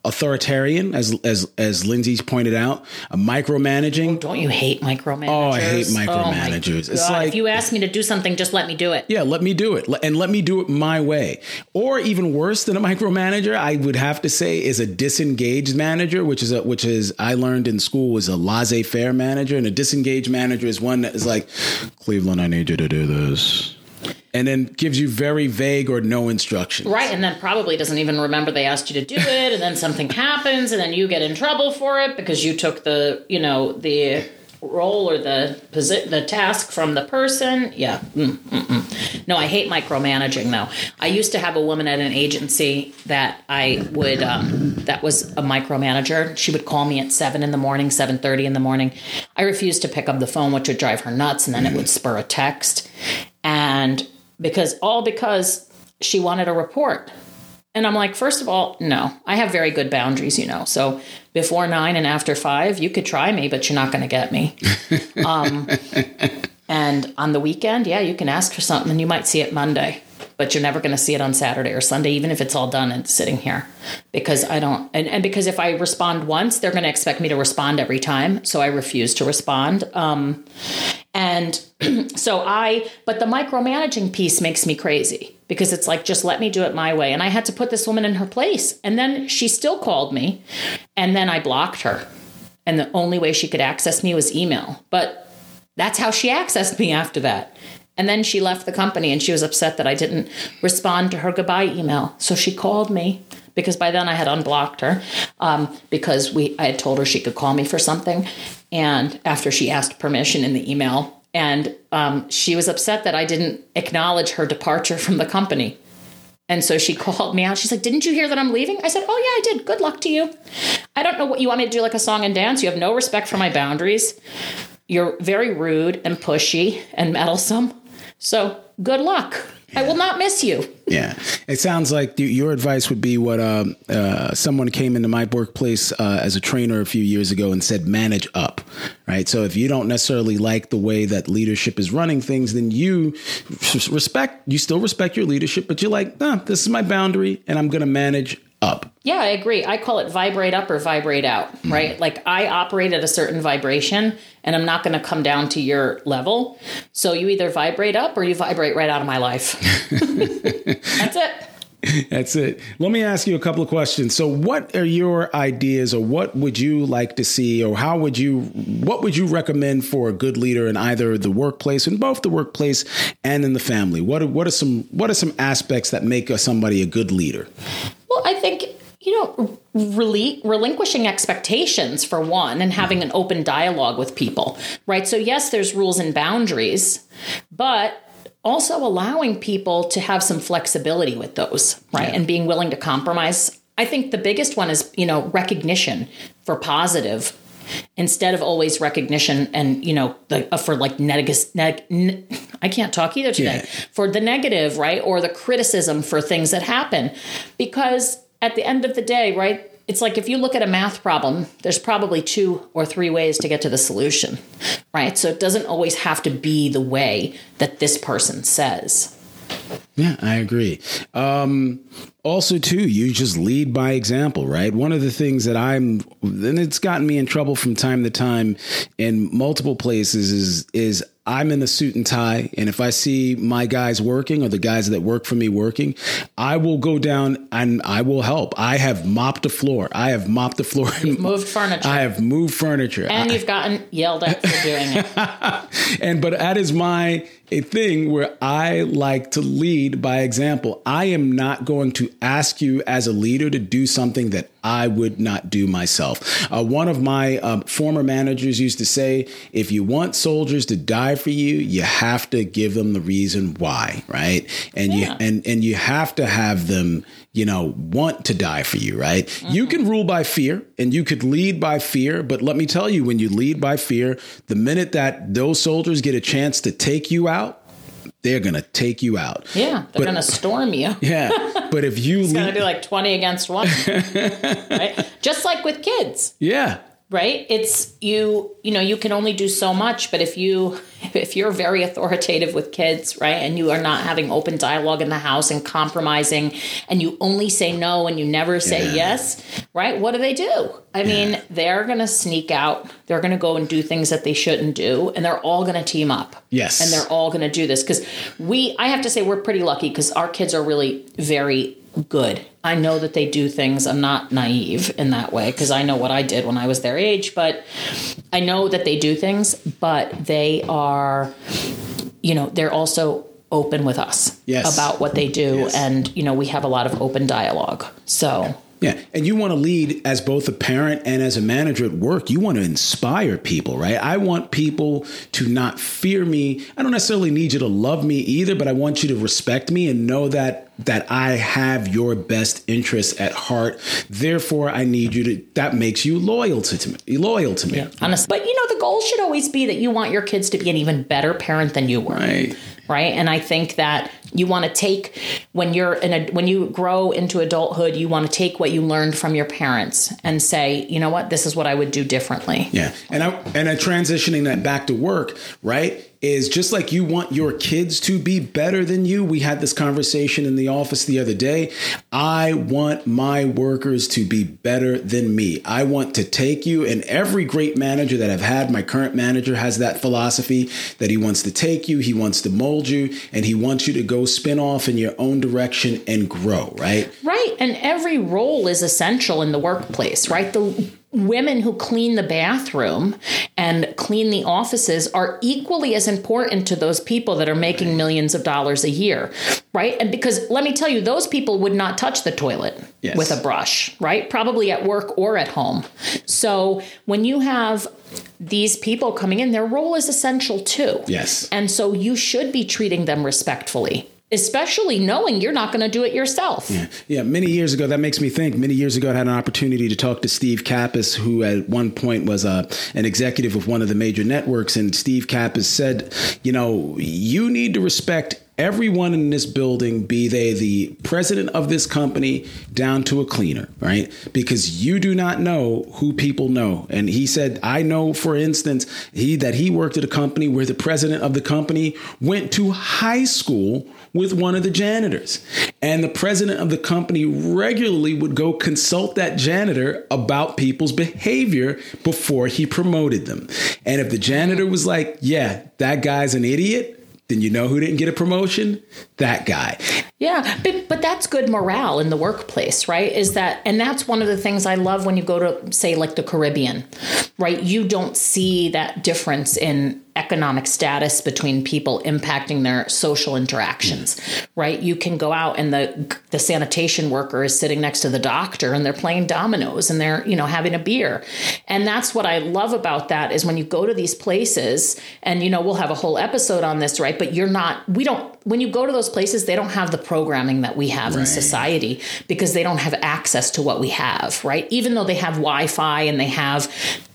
authoritarian, as Lindsay's pointed out, micromanaging. Don't you hate micromanagers? Oh, I hate micromanagers. It's like, if you ask me to do something, just let me do it. Yeah, let me do it. And let me do it my way. Or even worse than a micromanager, I would have to say, is a disengaged manager, which is I learned in school was a laissez-faire manager. And a disengaged manager is one that is like, Cleveland, I need you to do this. And then gives you very vague or no instructions. Right. And then probably doesn't even remember they asked you to do it. And then something happens and then you get in trouble for it because you took the role or the task from the person. Yeah. No, I hate micromanaging though. I used to have a woman at an agency that I would, that was a micromanager. She would call me at 7 in the morning, 7:30 in the morning. I refused to pick up the phone, which would drive her nuts. And then it would spur a text. And because she wanted a report. And I'm like, first of all, no, I have very good boundaries, So before 9 and after 5, you could try me, but you're not going to get me. And on the weekend, yeah, you can ask for something and you might see it Monday, but you're never going to see it on Saturday or Sunday, even if it's all done and sitting here, because I don't. And because if I respond once, they're going to expect me to respond every time. So I refuse to respond. But the micromanaging piece makes me crazy because it's like, just let me do it my way. And I had to put this woman in her place. And then she still called me and then I blocked her. And the only way she could access me was email. But that's how she accessed me after that. And then she left the company and she was upset that I didn't respond to her goodbye email. So she called me because by then I had unblocked her because I had told her she could call me for something. And after she asked permission in the email, and she was upset that I didn't acknowledge her departure from the company. And so she called me out. She's like, didn't you hear that I'm leaving? I said, oh, yeah, I did. Good luck to you. I don't know what you want me to do, like a song and dance. You have no respect for my boundaries. You're very rude and pushy and meddlesome. So good luck. Yeah. I will not miss you. Yeah. It sounds like your advice would be what someone came into my workplace as a trainer a few years ago and said, manage up, right? So if you don't necessarily like the way that leadership is running things, then you still respect your leadership, but you're like, this is my boundary and I'm going to manage up. Yeah, I agree. I call it vibrate up or vibrate out, right? Mm-hmm. Like I operate at a certain vibration and I'm not going to come down to your level. So you either vibrate up or you vibrate right out of my life. That's it. That's it. Let me ask you a couple of questions. So what are your ideas or what would you like to see or what would you recommend for a good leader in either the workplace, in both the workplace and in the family? What are some aspects that make somebody a good leader? Well, I think, relinquishing expectations for one and having an open dialogue with people, right? So yes, there's rules and boundaries, but also allowing people to have some flexibility with those, right? Yeah. And being willing to compromise. I think the biggest one is, recognition for positive instead of always recognition and, for like I can't talk either today, for the negative, right? Or the criticism for things that happen. Because at the end of the day, right, it's like if you look at a math problem, there's probably 2 or 3 ways to get to the solution, right? So it doesn't always have to be the way that this person says. Yeah, I agree. Also, too, you just lead by example, right? One of the things that and it's gotten me in trouble from time to time in multiple places is I'm in a suit and tie. And if I see my guys working or the guys that work for me working, I will go down and I will help. I have mopped the floor. You've moved furniture. I have moved furniture. And you've gotten yelled at for doing it. But that is my thing where I like to lead by example. I am not going to ask you as a leader to do something that I would not do myself. One of my former managers used to say, if you want soldiers to die for you, you have to give them the reason why, right? And you have to have them, want to die for you, right? Mm-hmm. You can rule by fear and you could lead by fear. But let me tell you, when you lead by fear, the minute that those soldiers get a chance to take you out, they're going to take you out. Yeah, they're going to storm you. Yeah, but if you... It's going to be like 20 against 1, right? Just like with kids. Yeah. right? It's you know, you can only do so much, but if you're very authoritative with kids, right, and you are not having open dialogue in the house and compromising, and you only say no and you never say yes, right? What do? I mean, they're going to sneak out. They're going to go and do things that they shouldn't do, and they're all going to team up. Yes. And they're all going to do this because I have to say we're pretty lucky because our kids are really very good. I know that they do things. I'm not naive in that way because I know what I did when I was their age, but I know that they do things, but they are, they're also open with us about what they do. Yes. And, we have a lot of open dialogue. So. Yeah. And you want to lead as both a parent and as a manager at work. You want to inspire people, right? I want people to not fear me. I don't necessarily need you to love me either, but I want you to respect me and know that I have your best interests at heart. Therefore, I need you to, that makes you loyal to me. Yeah, honestly. But the goal should always be that you want your kids to be an even better parent than you were. Right. And I think that you want to take when you grow into adulthood, you want to take what you learned from your parents and say, you know what, this is what I would do differently. Yeah. And transitioning that back to work, right, is just like you want your kids to be better than you. We had this conversation in the office the other day. I want my workers to be better than me. I want to take you, and every great manager that I've had, my current manager has that philosophy that he wants to take you, he wants to mold you, and he wants you to go spin off in your own direction and grow, right? Right. And every role is essential in the workplace, right? The women who clean the bathroom and clean the offices are equally as important to those people that are making millions of dollars a year, right? And because let me tell you, those people would not touch the toilet with a brush, right? Probably at work or at home. So when you have these people coming in, their role is essential too. Yes. And so you should be treating them respectfully, especially knowing you're not going to do it yourself. Yeah. Many years ago, that makes me think, I had an opportunity to talk to Steve Kappas, who at one point was an executive of one of the major networks. And Steve Kappas said, you need to respect everyone in this building, be they the president of this company down to a cleaner, right? Because you do not know who people know. And he said, I know, for instance, that he worked at a company where the president of the company went to high school with one of the janitors. And the president of the company regularly would go consult that janitor about people's behavior before he promoted them. And if the janitor was like, yeah, that guy's an idiot, then you know who didn't get a promotion? That guy. Yeah, but that's good morale in the workplace, right? And that's one of the things I love when you go to, say, like the Caribbean, right? You don't see that difference in economic status between people impacting their social interactions, right? You can go out and the sanitation worker is sitting next to the doctor and they're playing dominoes and they're, having a beer. And that's what I love about that is when you go to these places and, we'll have a whole episode on this, right? But when you go to those places, they don't have the programming that we have in society because they don't have access to what we have, right? Even though they have Wi-Fi and they have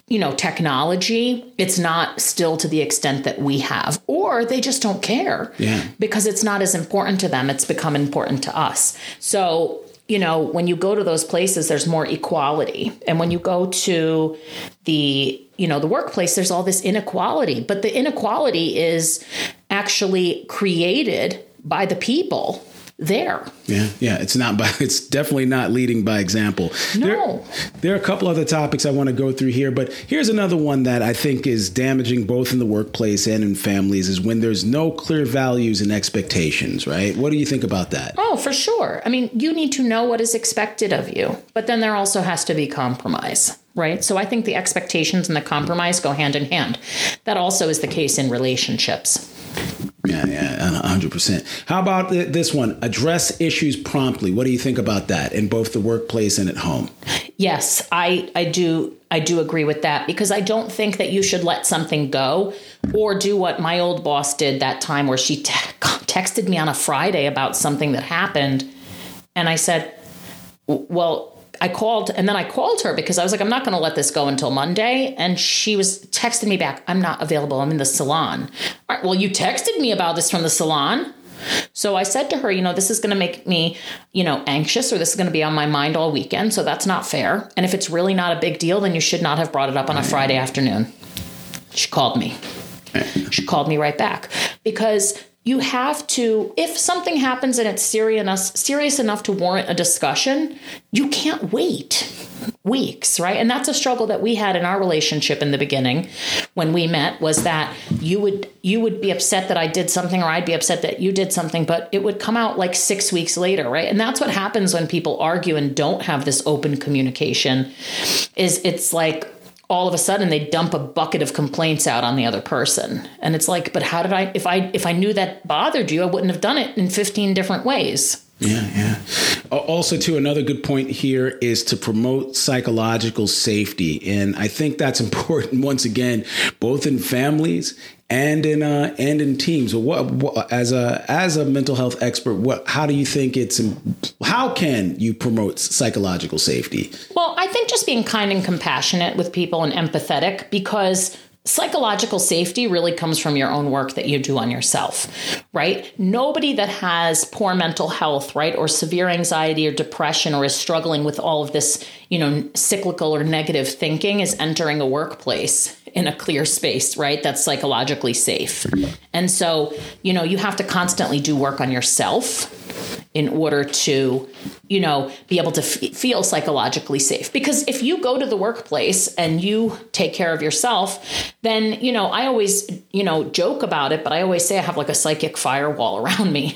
technology, it's not still to the extent that we have, or they just don't care because it's not as important to them. It's become important to us. So, when you go to those places, there's more equality. And when you go to the workplace, there's all this inequality, but the inequality is actually created by the people there. Yeah. It's definitely not leading by example. No. There are a couple other topics I want to go through here, but here's another one that I think is damaging both in the workplace and in families is when there's no clear values and expectations, right? What do you think about that? Oh, for sure. I mean, you need to know what is expected of you, but then there also has to be compromise. Right. So I think the expectations and the compromise go hand in hand. That also is the case in relationships. Yeah, 100%. How about this one? Address issues promptly. What do you think about that in both the workplace and at home? Yes, I do agree with that because I don't think that you should let something go or do what my old boss did that time where she texted me on a Friday about something that happened. And I said, well, I called her because I was like, I'm not going to let this go until Monday. And she was texting me back. I'm not available. I'm in the salon. All right, well, you texted me about this from the salon. So I said to her, this is going to make me, anxious, or this is going to be on my mind all weekend. So that's not fair. And if it's really not a big deal, then you should not have brought it up on a Friday afternoon. She called me. She called me right back, because you have to, if something happens and it's serious enough to warrant a discussion, you can't wait weeks, right? And that's a struggle that we had in our relationship in the beginning when we met, was that you would be upset that I did something, or I'd be upset that you did something, but it would come out like 6 weeks later, right? And that's what happens when people argue and don't have this open communication, is it's like, all of a sudden they dump a bucket of complaints out on the other person. And it's like, but how did if I knew that bothered you, I wouldn't have done it in 15 different ways. Yeah. Also, too, another good point here is to promote psychological safety. And I think that's important, once again, both in families and in teams. What as a mental health expert, how do you think how can you promote psychological safety? Well, I think just being kind and compassionate with people and empathetic, because psychological safety really comes from your own work that you do on yourself, right? Nobody that has poor mental health, right, or severe anxiety or depression, or is struggling with all of this, cyclical or negative thinking, is entering a workplace in a clear space, right, that's psychologically safe. And so, you have to constantly do work on yourself in order to, be able to feel psychologically safe. Because if you go to the workplace and you take care of yourself, then, I always, joke about it, but I always say I have like a psychic firewall around me,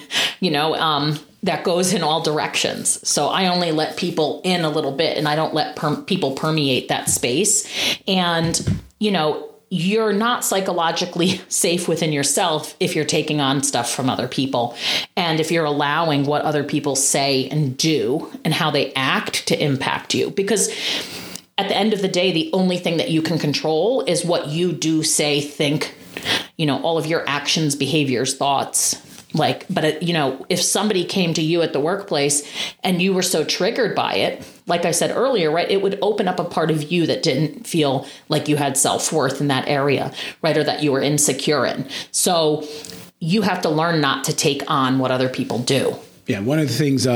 that goes in all directions. So I only let people in a little bit, and I don't let people permeate that space. And, you're not psychologically safe within yourself if you're taking on stuff from other people, and if you're allowing what other people say and do and how they act to impact you. Because at the end of the day, the only thing that you can control is what you do, say, think, all of your actions, behaviors, thoughts. But if somebody came to you at the workplace and you were so triggered by it, like I said earlier, right, it would open up a part of you that didn't feel like you had self-worth in that area, right, or that you were insecure in. So you have to learn not to take on what other people do. Yeah, one of the things,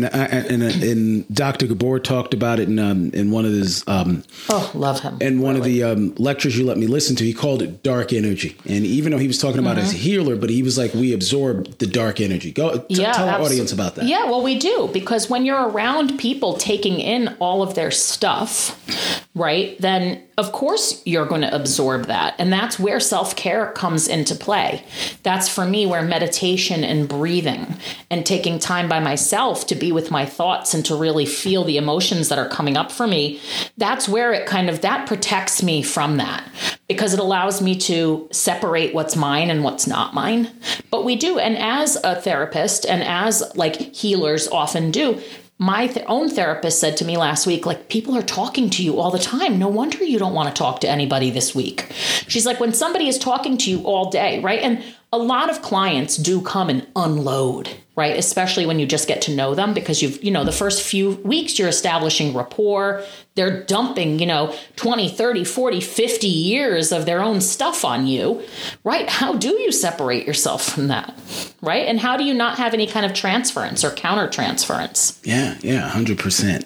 and Dr. Gabor talked about it in one of his, love him. In one of the lectures you let me listen to, he called it dark energy. And even though he was talking about it as a healer, but he was like, we absorb the dark energy. Tell our audience about that. Yeah, well, we do, because when you're around people taking in all of their stuff, right, then of course you're going to absorb that. And that's where self-care comes into play. That's for me where meditation and breathing and taking time by myself to be with my thoughts and to really feel the emotions that are coming up for me, that's where it that protects me from that, because it allows me to separate what's mine and what's not mine. But we do. And as a therapist, and as like healers often do, my own therapist said to me last week, like, people are talking to you all the time. No wonder you don't want to talk to anybody this week. She's like, when somebody is talking to you all day, right? And a lot of clients do come and unload, right? Especially when you just get to know them, because the first few weeks you're establishing rapport. They're dumping, 20, 30, 40, 50 years of their own stuff on you, right? How do you separate yourself from that, right? And how do you not have any kind of transference or counter transference? Yeah, 100%.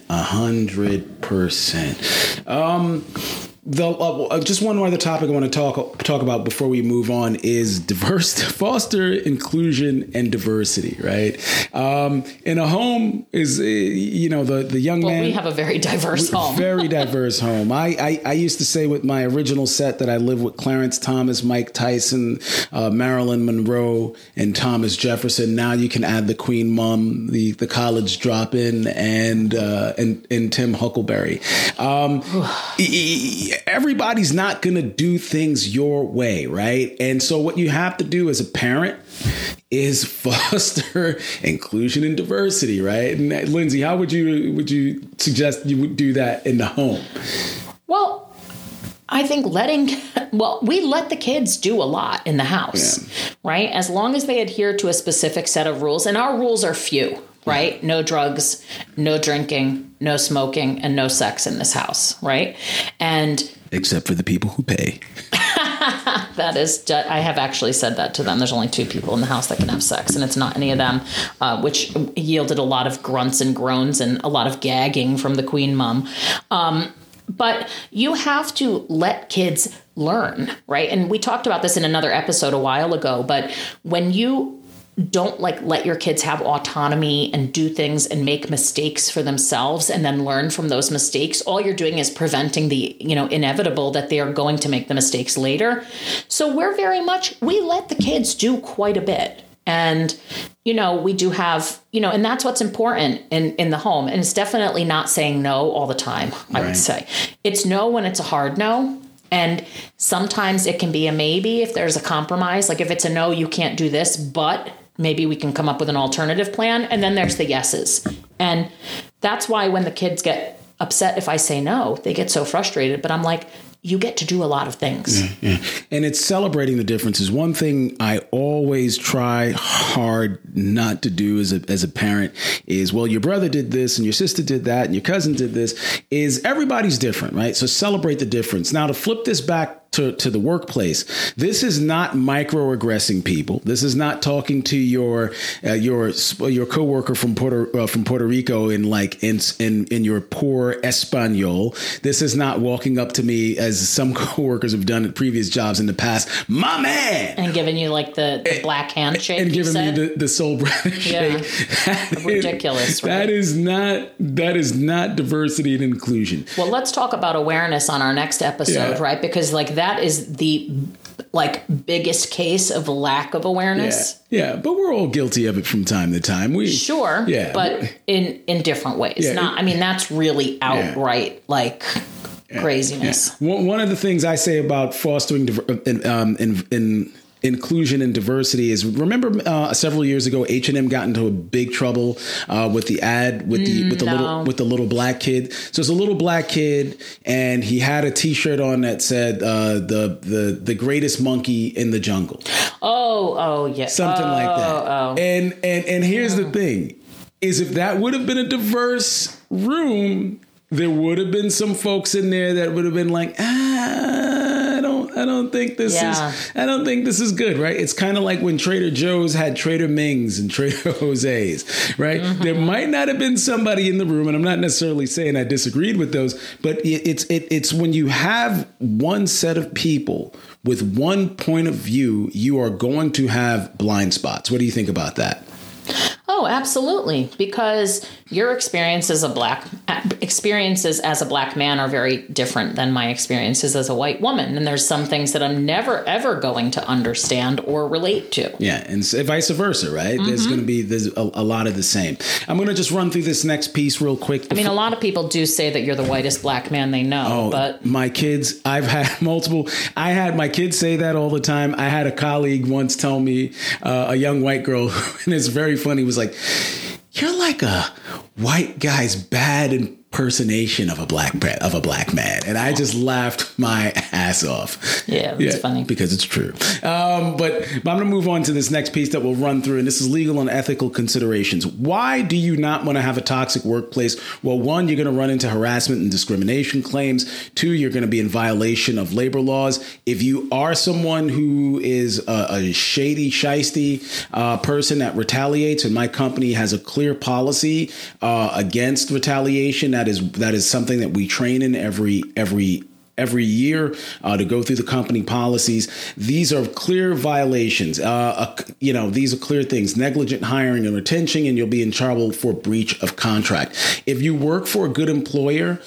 100%. Just one other topic I want to talk about before we move on is foster inclusion and diversity, right? In a home is, the young man. We have a very diverse home. Very diverse home. I used to say with my original set that I lived with Clarence Thomas, Mike Tyson, Marilyn Monroe, and Thomas Jefferson. Now you can add the Queen Mum, the college drop-in, and Tim Huckleberry. Everybody's not going to do things your way, right? And so what you have to do as a parent is foster inclusion and diversity, right? And Lindsay, how would you suggest you would do that in the home? Well, I think we let the kids do a lot in the house, right? As long as they adhere to a specific set of rules, and our rules are few. Right? No drugs, no drinking, no smoking, and no sex in this house. Right? And except for the people who pay. That is, I have actually said that to them. There's only 2 people in the house that can have sex, and it's not any of them, which yielded a lot of grunts and groans and a lot of gagging from the queen mom. But you have to let kids learn, right? And we talked about this in another episode a while ago, but when you don't let your kids have autonomy and do things and make mistakes for themselves and then learn from those mistakes, all you're doing is preventing the, inevitable that they are going to make the mistakes later. So we let the kids do quite a bit. And, we do have, and that's what's important in the home. And it's definitely not saying no all the time, I would say. It's no when it's a hard no. And sometimes it can be a maybe if there's a compromise. Like if it's a no, you can't do this, but maybe we can come up with an alternative plan. And then there's the yeses. And that's why when the kids get upset if I say no, they get so frustrated. But I'm like, you get to do a lot of things. Yeah. And it's celebrating the differences. One thing I always try hard not to do as a parent is, well, your brother did this and your sister did that and your cousin did this, is everybody's different, right? So celebrate the difference. Now to flip this back to the workplace, this is not microaggressing people. This is not talking to your coworker from Puerto Rico in your poor Espanol. This is not walking up to me, as some coworkers have done at previous jobs in the past, my man, and giving you the black handshake and giving me the soul brother shake. Ridiculous. That is not diversity and inclusion. Well, let's talk about awareness on our next episode, right? Because that is the biggest case of lack of awareness. Yeah, but we're all guilty of it from time to time. But in different ways. That's really outright craziness. Yeah. One of the things I say about fostering inclusion and diversity is, remember several years ago, H&M got into a big trouble with the ad with the little black kid. So it's a little black kid, and he had a T-shirt on that said the greatest monkey in the jungle. Oh yeah, something like that. And here's the thing: is if that would have been a diverse room, there would have been some folks in there that would have been like, I don't think this is good, right? It's kind of like when Trader Joe's had Trader Ming's and Trader Jose's, right? Mm-hmm. There might not have been somebody in the room, and I'm not necessarily saying I disagreed with those, but it's when you have one set of people with one point of view, you are going to have blind spots. What do you think about that? Oh, absolutely. Because your experiences as a black man are very different than my experiences as a white woman. And there's some things that I'm never, ever going to understand or relate to. Yeah. And vice versa, right? Mm-hmm. There's a lot of the same. I'm going to just run through this next piece real quick. A lot of people do say that you're the whitest black man they know, but my kids, I've had multiple, my kids say that all the time. I had a colleague once tell me, a young white girl, and it's very funny, was like, you're like a white guy's bad impersonation of a black man. And I just laughed my ass off. Yeah, it's funny. Because it's true. But I'm going to move on to this next piece that we'll run through. And this is legal and ethical considerations. Why do you not want to have a toxic workplace? Well, 1, you're going to run into harassment and discrimination claims. 2, you're going to be in violation of labor laws. If you are someone who is a shady, shisty person that retaliates, and my company has a clear policy against retaliation, that is something that we train in every year to go through the company policies. These are clear violations. These are clear things: negligent hiring and retention, and you'll be in trouble for breach of contract. If you work for a good employer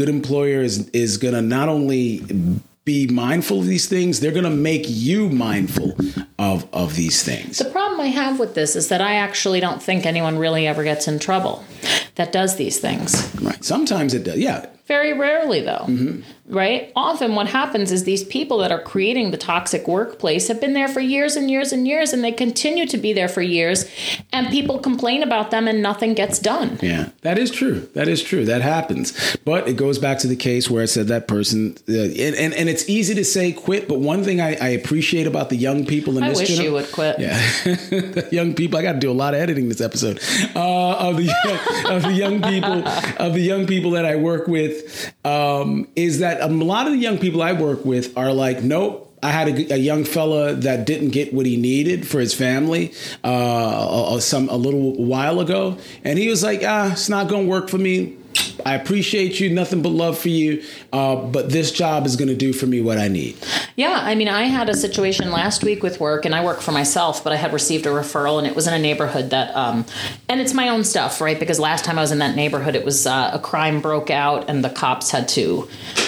is going to not only be mindful of these things, they're going to make you mindful of these things. The problem I have with this is that I actually don't think anyone really ever gets in trouble that does these things. Right. Sometimes it does. Yeah. Very rarely, though. Mm-hmm. Right? Often what happens is these people that are creating the toxic workplace have been there for years and years and years, and they continue to be there for years, and people complain about them and nothing gets done. Yeah, that is true. That happens. But it goes back to the case where I said that person, and it's easy to say quit, but one thing I appreciate about the young people in this generation. I wish you would quit. Yeah. The young people, I got to do a lot of editing this episode, of the young people that I work with, is that a lot of the young people I work with are like, nope, I had a young fella that didn't get what he needed for his family a little while ago. And he was like, it's not going to work for me. I appreciate you. Nothing but love for you. But this job is going to do for me what I need. Yeah. I mean, I had a situation last week with work, and I work for myself, but I had received a referral, and it was in a neighborhood that, and it's my own stuff, right? Because last time I was in that neighborhood, it was a crime broke out, and the cops had to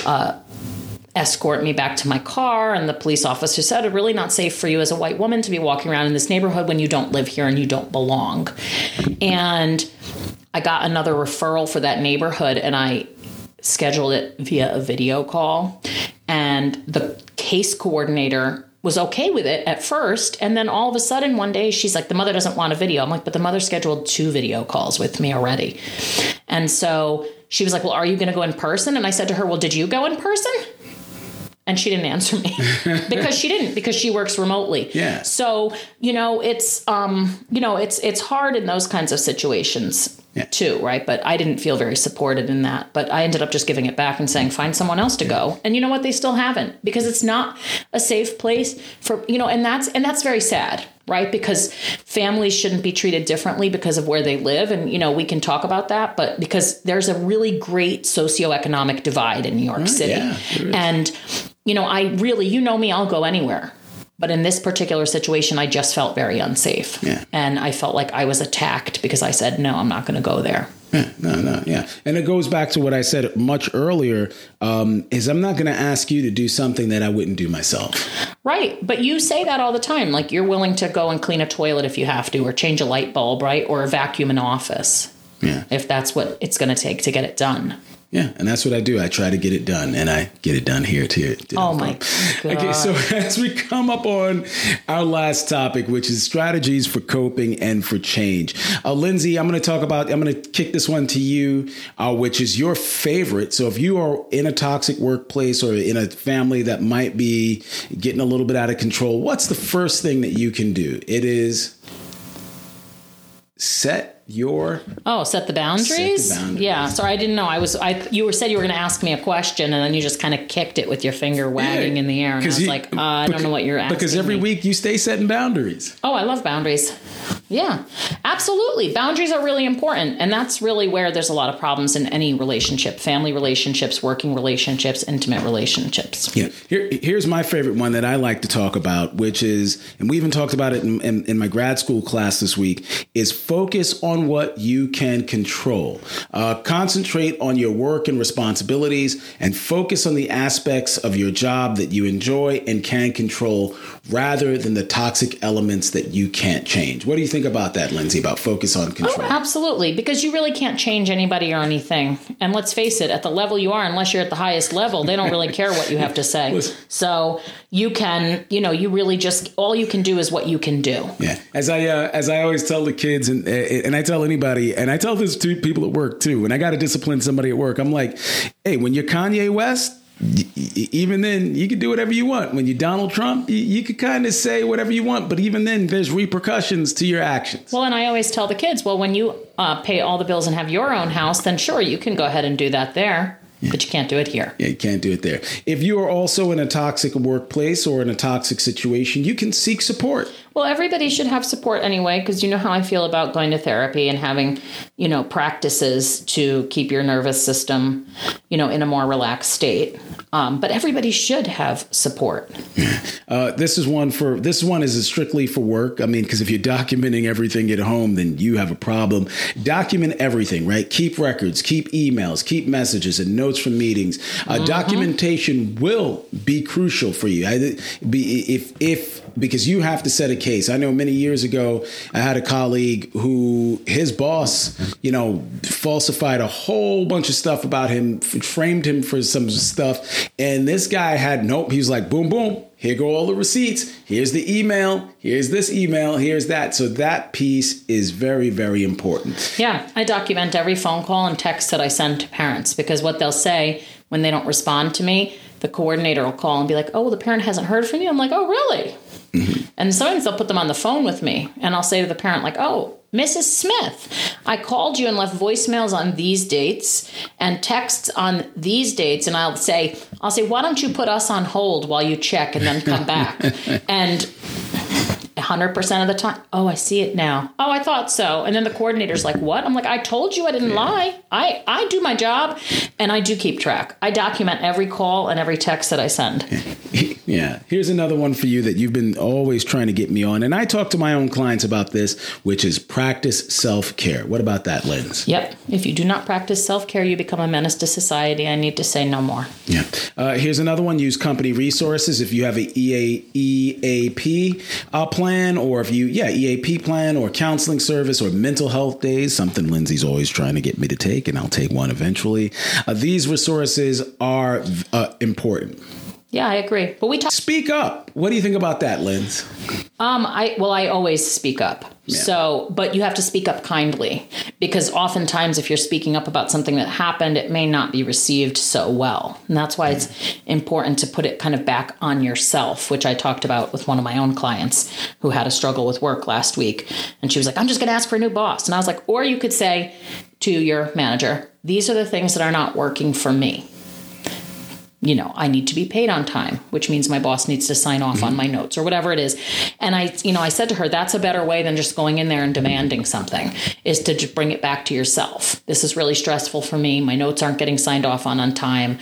escort me back to my car. And the police officer said, it's really not safe for you as a white woman to be walking around in this neighborhood when you don't live here and you don't belong. And I got another referral for that neighborhood, and I scheduled it via a video call. And the case coordinator was okay with it at first. And then all of a sudden one day she's like, the mother doesn't want a video. I'm like, but the mother scheduled 2 video calls with me already. And so she was like, well, are you going to go in person? And I said to her, well, did you go in person? And she didn't answer me because she works remotely. Yeah. So, it's hard in those kinds of situations too, right? But I didn't feel very supported in that. But I ended up just giving it back and saying, find someone else to go. And you know what? They still haven't, because it's not a safe place for, and that's very sad, right? Because families shouldn't be treated differently because of where they live. And, we can talk about that, but because there's a really great socioeconomic divide in New York City. Yeah, and, I really, me, I'll go anywhere. But in this particular situation, I just felt very unsafe. Yeah. And I felt like I was attacked because I said, no, I'm not going to go there. Yeah, no. And it goes back to what I said much earlier, is I'm not going to ask you to do something that I wouldn't do myself. Right. But you say that all the time. Like, you're willing to go and clean a toilet if you have to, or change a light bulb, right? Or vacuum an office. Yeah. If that's what it's going to take to get it done. Yeah, and that's what I do. I try to get it done, and I get it done here too. Oh my God. Okay, so as we come up on our last topic, which is strategies for coping and for change. Lindsay, I'm going to kick this one to you, which is your favorite. So if you are in a toxic workplace or in a family that might be getting a little bit out of control, what's the first thing that you can do? It is set the boundaries? Yeah. Sorry, I didn't know. You said you were going to ask me a question, and then you just kind of kicked it with your finger wagging in the air. And I was like, I don't know what you're asking. Because every week you stay setting boundaries. Oh, I love boundaries. Yeah, absolutely. Boundaries are really important. And that's really where there's a lot of problems in any relationship: family relationships, working relationships, intimate relationships. Yeah. Here's my favorite one that I like to talk about, which is, and we even talked about it in my grad school class this week, is focus on what you can control. Concentrate on your work and responsibilities, and focus on the aspects of your job that you enjoy and can control, rather than the toxic elements that you can't change. What do you think about that, Lindsay, about focus on control? Oh, absolutely. Because you really can't change anybody or anything. And let's face it, at the level you are, unless you're at the highest level, they don't really care what you have to say. So you can, you really just, all you can do is what you can do. Yeah. As I always tell the kids, and I tell anybody, and I tell this to people at work too, when I got to discipline somebody at work, I'm like, hey, when you're Kanye West, even then you can do whatever you want. When you're Donald Trump, you could kind of say whatever you want, but even then there's repercussions to your actions. Well, and I always tell the kids, well, when you pay all the bills and have your own house, then sure, you can go ahead and do that there. Yeah. But you can't do it here. Yeah, you can't do it there. If you are also in a toxic workplace or in a toxic situation, you can seek support. Well, everybody should have support anyway, because you know how I feel about going to therapy and having, practices to keep your nervous system, in a more relaxed state. But everybody should have support. This one is strictly for work. I mean, because if you're documenting everything at home, then you have a problem. Document everything, right? Keep records, keep emails, keep messages and notes from meetings. Documentation will be crucial for you. Because you have to set a case. I know many years ago, I had a colleague who his boss, falsified a whole bunch of stuff about him, framed him for some stuff. And this guy he was like, boom, boom. Here go all the receipts. Here's the email. Here's this email. Here's that. So that piece is very, very important. Yeah. I document every phone call and text that I send to parents, because what they'll say when they don't respond to me, the coordinator will call and be like, oh, well, the parent hasn't heard from you. I'm like, oh, really? Mm-hmm. And sometimes they'll put them on the phone with me, and I'll say to the parent, like, oh, Mrs. Smith, I called you and left voicemails on these dates and texts on these dates. And I'll say, why don't you put us on hold while you check and then come back? And 100% of the time, oh, I see it now. Oh, I thought so. And then the coordinator's like, what? I'm like, I told you I didn't lie. I do my job, and I do keep track. I document every call and every text that I send. Yeah. Here's another one for you that you've been always trying to get me on. And I talk to my own clients about this, which is practice self-care. What about that, Linz? Yep. If you do not practice self-care, you become a menace to society. I need to say no more. Yeah. Here's another one. Use company resources. If you have a EAP plan, or if you, EAP plan or counseling service or mental health days, something Lindsay's always trying to get me to take, and I'll take one eventually. These resources are important. Yeah, I agree. But Speak up. What do you think about that, Linz? I always speak up. Yeah. So, but you have to speak up kindly, because oftentimes if you're speaking up about something that happened, it may not be received so well. And that's why it's important to put it kind of back on yourself, which I talked about with one of my own clients who had a struggle with work last week. And she was like, I'm just going to ask for a new boss. And I was like, or you could say to your manager, these are the things that are not working for me. I need to be paid on time, which means my boss needs to sign off on my notes or whatever it is. And I said to her, that's a better way than just going in there and demanding something, is to just bring it back to yourself. This is really stressful for me. My notes aren't getting signed off on time.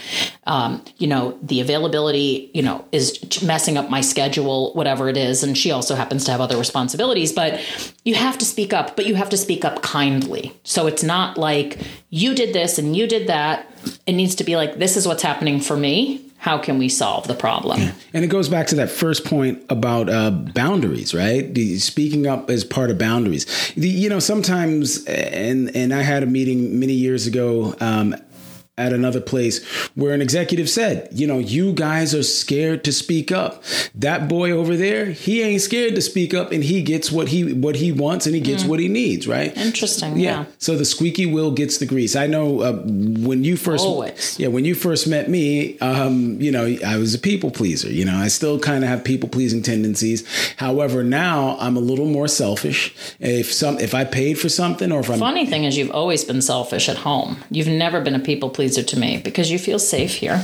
The availability, is messing up my schedule, whatever it is. And she also happens to have other responsibilities, but you have to speak up, but you have to speak up kindly. So it's not like you did this and you did that. It needs to be like, this is what's happening for me. How can we solve the problem? Yeah. And it goes back to that first point about boundaries, right? Speaking up as part of boundaries. Sometimes, and I had a meeting many years ago at another place where an executive said, you guys are scared to speak up. That boy over there, he ain't scared to speak up, and he gets what he wants, and he gets what he needs, right? Interesting. Yeah. So the squeaky wheel gets the grease. I know when you first met me, I was a people pleaser. I still kind of have people pleasing tendencies. However, now I'm a little more selfish. If I paid for something, or if I'm... Funny thing is, you've always been selfish at home. You've never been a people pleaser to me, because you feel safe here.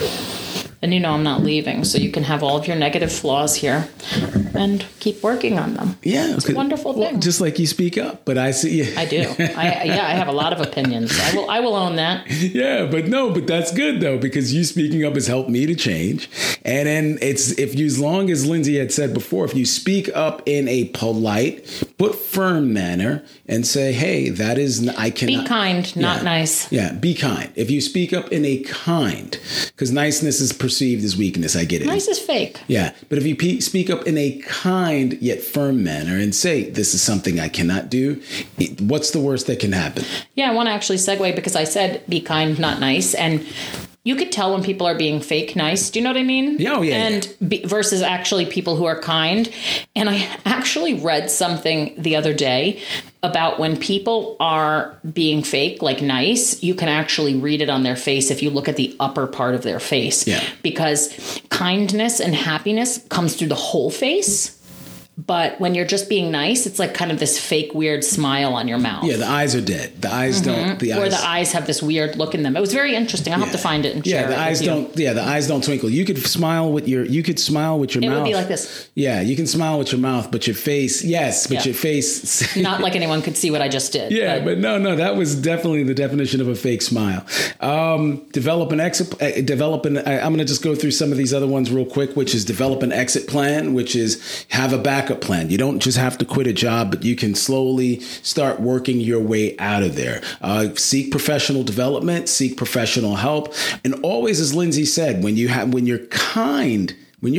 And I'm not leaving, so you can have all of your negative flaws here and keep working on them. Yeah. It's a wonderful thing. Just like you speak up, but I see. I do. I have a lot of opinions. I will own that. Yeah, but that's good though, because you speaking up has helped me to change. And then as long as Lindsay had said before, if you speak up in a polite but firm manner and say, hey, that is, I cannot. Be kind, not nice. Yeah, be kind. If you speak up in a kind, because niceness is perceived as weakness. I get it. Nice is fake. Yeah. But if you speak up in a kind yet firm manner and say, this is something I cannot do, what's the worst that can happen? Yeah, I want to actually segue, because I said be kind, not nice. And you could tell when people are being fake nice. Do you know what I mean? Oh, yeah. And versus actually people who are kind. And I actually read something the other day about when people are being fake, like nice, you can actually read it on their face if you look at the upper part of their face. Yeah. Because kindness and happiness comes through the whole face. But when you're just being nice, it's like kind of this fake weird smile on your mouth. Yeah, the eyes are dead. The eyes don't. Or the eyes have this weird look in them. It was very interesting. I'll have to find it and share it. The eyes don't. Yeah, the eyes don't twinkle. You could smile with your. You could smile with your mouth. It would be like this. Yeah, you can smile with your mouth, but your face. Yes, but your face. Not like anyone could see what I just did. Yeah, but no, that was definitely the definition of a fake smile. Develop an exit. I'm going to just go through some of these other ones real quick, which is develop an exit plan, which is have a backup plan. You don't just have to quit a job, but you can slowly start working your way out of there. Seek professional development, seek professional help. And always, as Lindsay said, when you're kind,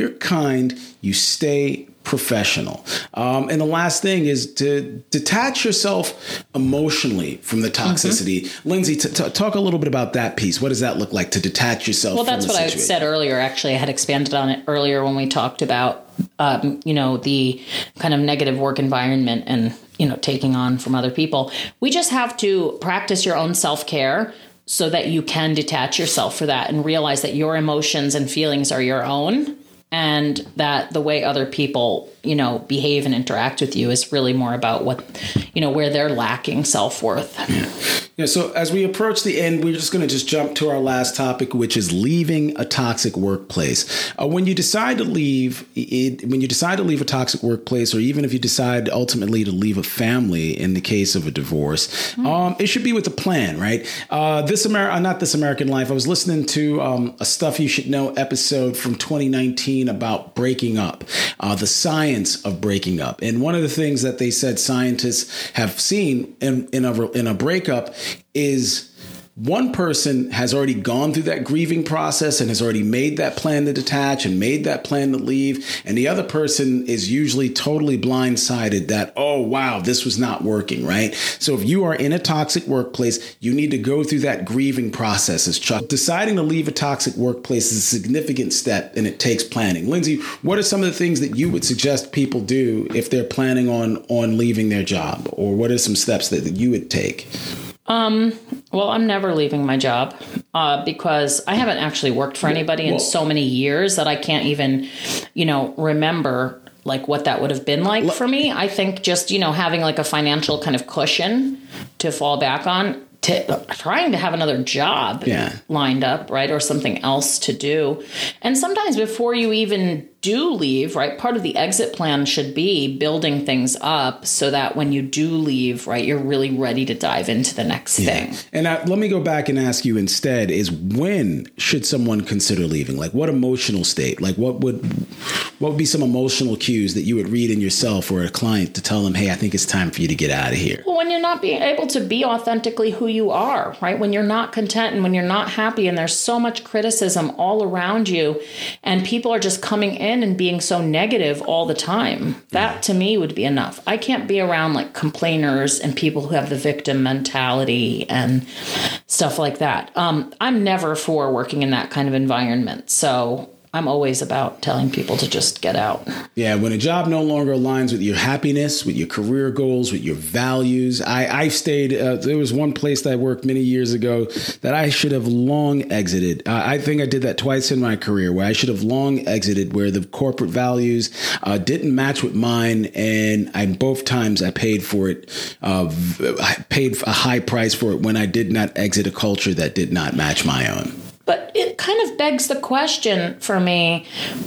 you stay professional. And the last thing is to detach yourself emotionally from the toxicity. Mm-hmm. Lindsay, talk a little bit about that piece. What does that look like, to detach yourself from the situation? Well, that's what I said earlier. Actually, I had expanded on it earlier when we talked about, the kind of negative work environment and, taking on from other people. We just have to practice your own self-care so that you can detach yourself for that and realize that your emotions and feelings are your own. and that the way other people, behave and interact with you is really more about what, where they're lacking self-worth. Yeah. So as we approach the end, we're just going to jump to our last topic, which is leaving a toxic workplace. When you decide to leave a toxic workplace, or even if you decide ultimately to leave a family in the case of a divorce, it should be with a plan, right? Not This American Life. I was listening to a Stuff You Should Know episode from 2019 about breaking up, the science of breaking up. And one of the things that they said scientists have seen in a breakup is one person has already gone through that grieving process and has already made that plan to detach and made that plan to leave. And the other person is usually totally blindsided that, oh, wow, this was not working, right? So if you are in a toxic workplace, you need to go through that grieving process. As Chuck, deciding to leave a toxic workplace is a significant step, and it takes planning. Lindsay, what are some of the things that you would suggest people do if they're planning on leaving their job? Or what are some steps that you would take? Well, I'm never leaving my job because I haven't actually worked for anybody in so many years that I can't even, remember like what that would have been like for me. I think just, having like a financial kind of cushion to fall back on, trying to have another job lined up, right? Or something else to do. And sometimes before you even do leave, right, part of the exit plan should be building things up so that when you do leave, right, you're really ready to dive into the next thing. And let me go back and ask you instead is, when should someone consider leaving? Like, what emotional state? Like, what would be some emotional cues that you would read in yourself or a client to tell them, hey, I think it's time for you to get out of here? Well, when you're not being able to be authentically who you are, right? When you're not content and when you're not happy and there's so much criticism all around you and people are just coming in and being so negative all the time, that to me would be enough. I can't be around like complainers and people who have the victim mentality and stuff like that. I'm never for working in that kind of environment. So I'm always about telling people to just get out. Yeah, when a job no longer aligns with your happiness, with your career goals, with your values. I've stayed, there was one place that I worked many years ago that I should have long exited. I think I did that twice in my career, where I should have long exited, where the corporate values didn't match with mine. And both times I paid for it. I paid a high price for it when I did not exit a culture that did not match my own. But it kind of begs the question for me.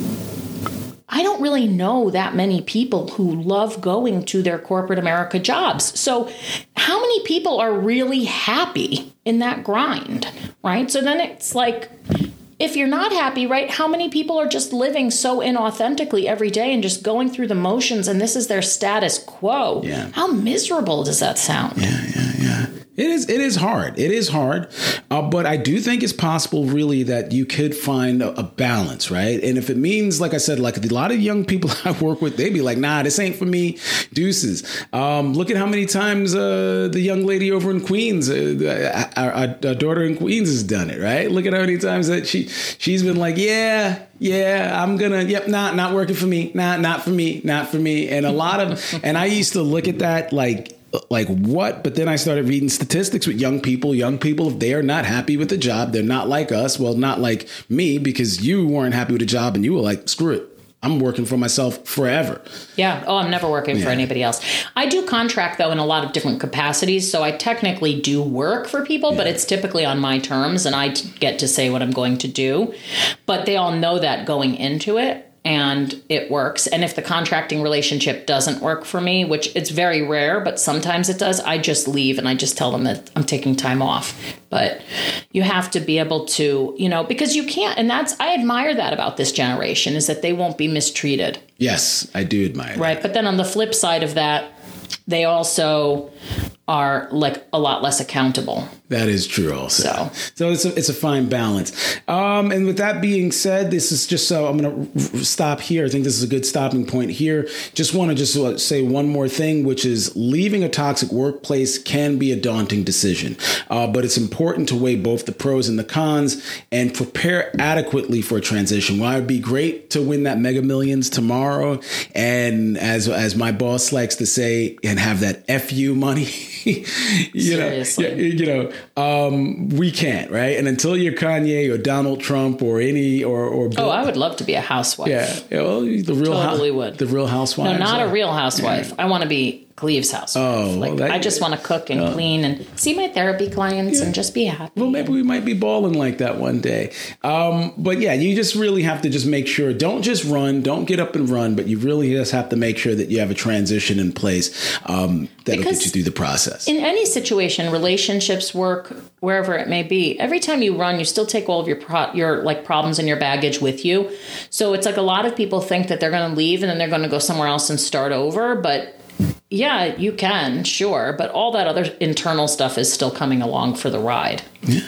I don't really know that many people who love going to their corporate America jobs. So how many people are really happy in that grind, right? So then it's like, if you're not happy, right, how many people are just living so inauthentically every day and just going through the motions, and this is their status quo? Yeah. How miserable does that sound? Yeah. It is hard. It is hard. But I do think it's possible, really, that you could find a balance, right? And if it means, like I said, like a lot of young people I work with, they'd be like, nah, this ain't for me. Deuces. Look at how many times the young lady over in Queens, our daughter in Queens has done it, right? Look at how many times that she's been like, I'm gonna, not working for me. Not for me. And and I used to look at that like what? But then I started reading statistics with young people. Young people, if they are not happy with the job, they're not like us. Well, not like me, because you weren't happy with the job and you were like, screw it. I'm working for myself forever. Yeah. Oh, I'm never working for anybody else. I do contract, though, in a lot of different capacities. So I technically do work for people, but it's typically on my terms and I get to say what I'm going to do. But they all know that going into it. And it works. And if the contracting relationship doesn't work for me, which it's very rare, but sometimes it does, I just leave and I just tell them that I'm taking time off. But you have to be able to, because you can't. And I admire that about this generation, is that they won't be mistreated. Yes, I do admire that. Right. But then on the flip side of that, they also are like a lot less accountable. That is true also. So it's a fine balance. And with that being said, this is just so I'm going to stop here. I think this is a good stopping point here. Just want to say one more thing, which is leaving a toxic workplace can be a daunting decision. But it's important to weigh both the pros and the cons and prepare adequately for a transition. While it'd be great to win that Mega Millions tomorrow, and as my boss likes to say, and and have that FU money, Seriously. we can't, right? And until you're Kanye or Donald Trump or Bill, I would love to be a housewife. yeah, well, Would. The Real Housewives. No, not a real housewife. I want to be Cleve's housewife. Oh, well, I just want to cook and clean and see my therapy clients and just be happy. Well, maybe we might be balling like that one day. But yeah, you just really have to just make sure, don't just run, don't get up and run, but you really just have to make sure that you have a transition in place that'll get you through the process. In any situation, relationships, work, wherever it may be, every time you run, you still take all of your problems and your baggage with you. So it's like a lot of people think that they're going to leave and then they're going to go somewhere else and start over. But yeah, you can, sure. But all that other internal stuff is still coming along for the ride. Yeah.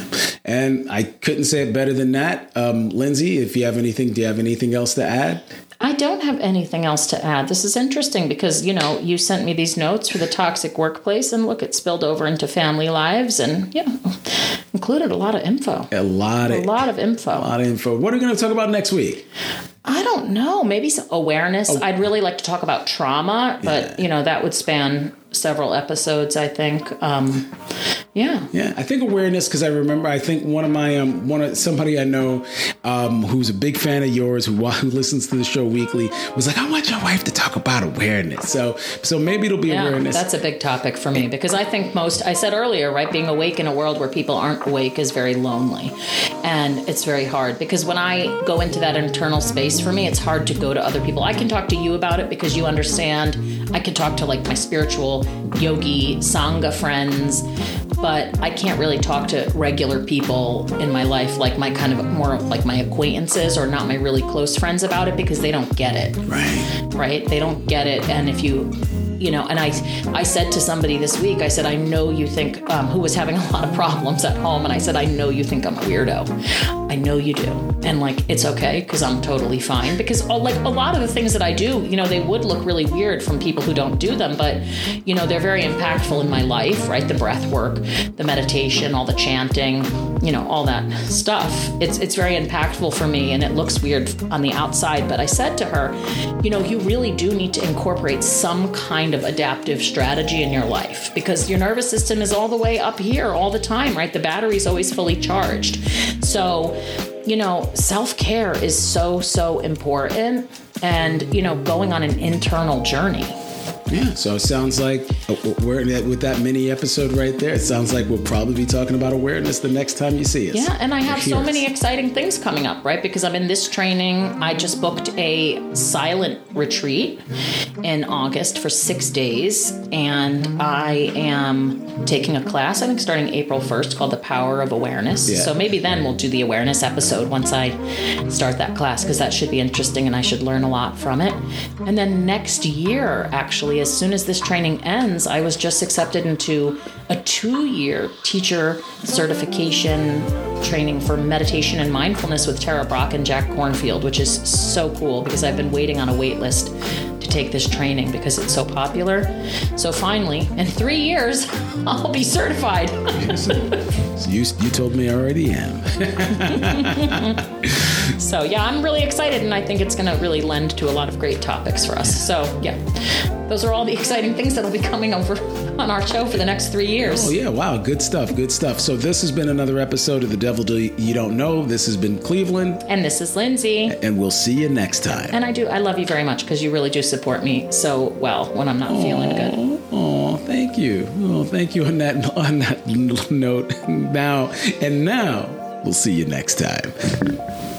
And I couldn't say it better than that. Lindsay, if you have anything, do you have anything else to add? I don't have anything else to add. This is interesting because, you sent me these notes for the toxic workplace and look, it spilled over into family lives and, included a lot of info. A lot of info. What are we going to talk about next week? I don't know. Maybe some awareness. Oh. I'd really like to talk about trauma, but, that would span several episodes, I think. Yeah, I think awareness, because I think one of my somebody I know who's a big fan of yours who listens to the show weekly was like, I want your wife to talk about awareness. So maybe it'll be awareness. That's a big topic for me because I think I said earlier, right, being awake in a world where people aren't awake is very lonely, and it's very hard because when I go into that internal space, for me, it's hard to go to other people. I can talk to you about it because you understand. I can talk to like my spiritual yogi sangha friends, but I can't really talk to regular people in my life, like my kind of more like my acquaintances or not my really close friends about it because they don't get it. Right? They don't get it. And if and I said to somebody this week, I said, I know you think, who was having a lot of problems at home. And I said, I know you think I'm a weirdo. I know you do. And it's okay because I'm totally fine. Because a lot of the things that I do, they would look really weird from people who don't do them. But, they're very impactful in my life, right? The breath work, the meditation, all the chanting, all that stuff. It's very impactful for me and it looks weird on the outside. But I said to her, you really do need to incorporate some kind of adaptive strategy in your life because your nervous system is all the way up here all the time, right? The battery's always fully charged. So, self-care is so, so important and, going on an internal journey. Yeah, so it sounds like with that mini episode right there, it sounds like we'll probably be talking about awareness the next time you see us. Yeah, and I have so many exciting things coming up, right? Because I'm in this training. I just booked a silent retreat in August for 6 days, and I am taking a class, I think starting April 1st, called The Power of Awareness. Yeah. So maybe then we'll do the awareness episode once I start that class, because that should be interesting and I should learn a lot from it. And then next year, actually, as soon as this training ends, I was just accepted into a 2-year teacher certification training for meditation and mindfulness with Tara Brach and Jack Kornfield, which is so cool because I've been waiting on a wait list to take this training because it's so popular. So finally, in 3 years, I'll be certified. You told me I already am. So yeah, I'm really excited, and I think it's going to really lend to a lot of great topics for us. So yeah, those are all the exciting things that'll be coming over on our show for the next 3 years. Oh yeah, wow, good stuff. So this has been another episode of The Devil You Don't Know. This has been Cleveland. And this is Lindsay. And we'll see you next time. And I love you very much because you really do support me so well when I'm not feeling good. Oh, thank you. Oh, thank you on that note. Now we'll see you next time.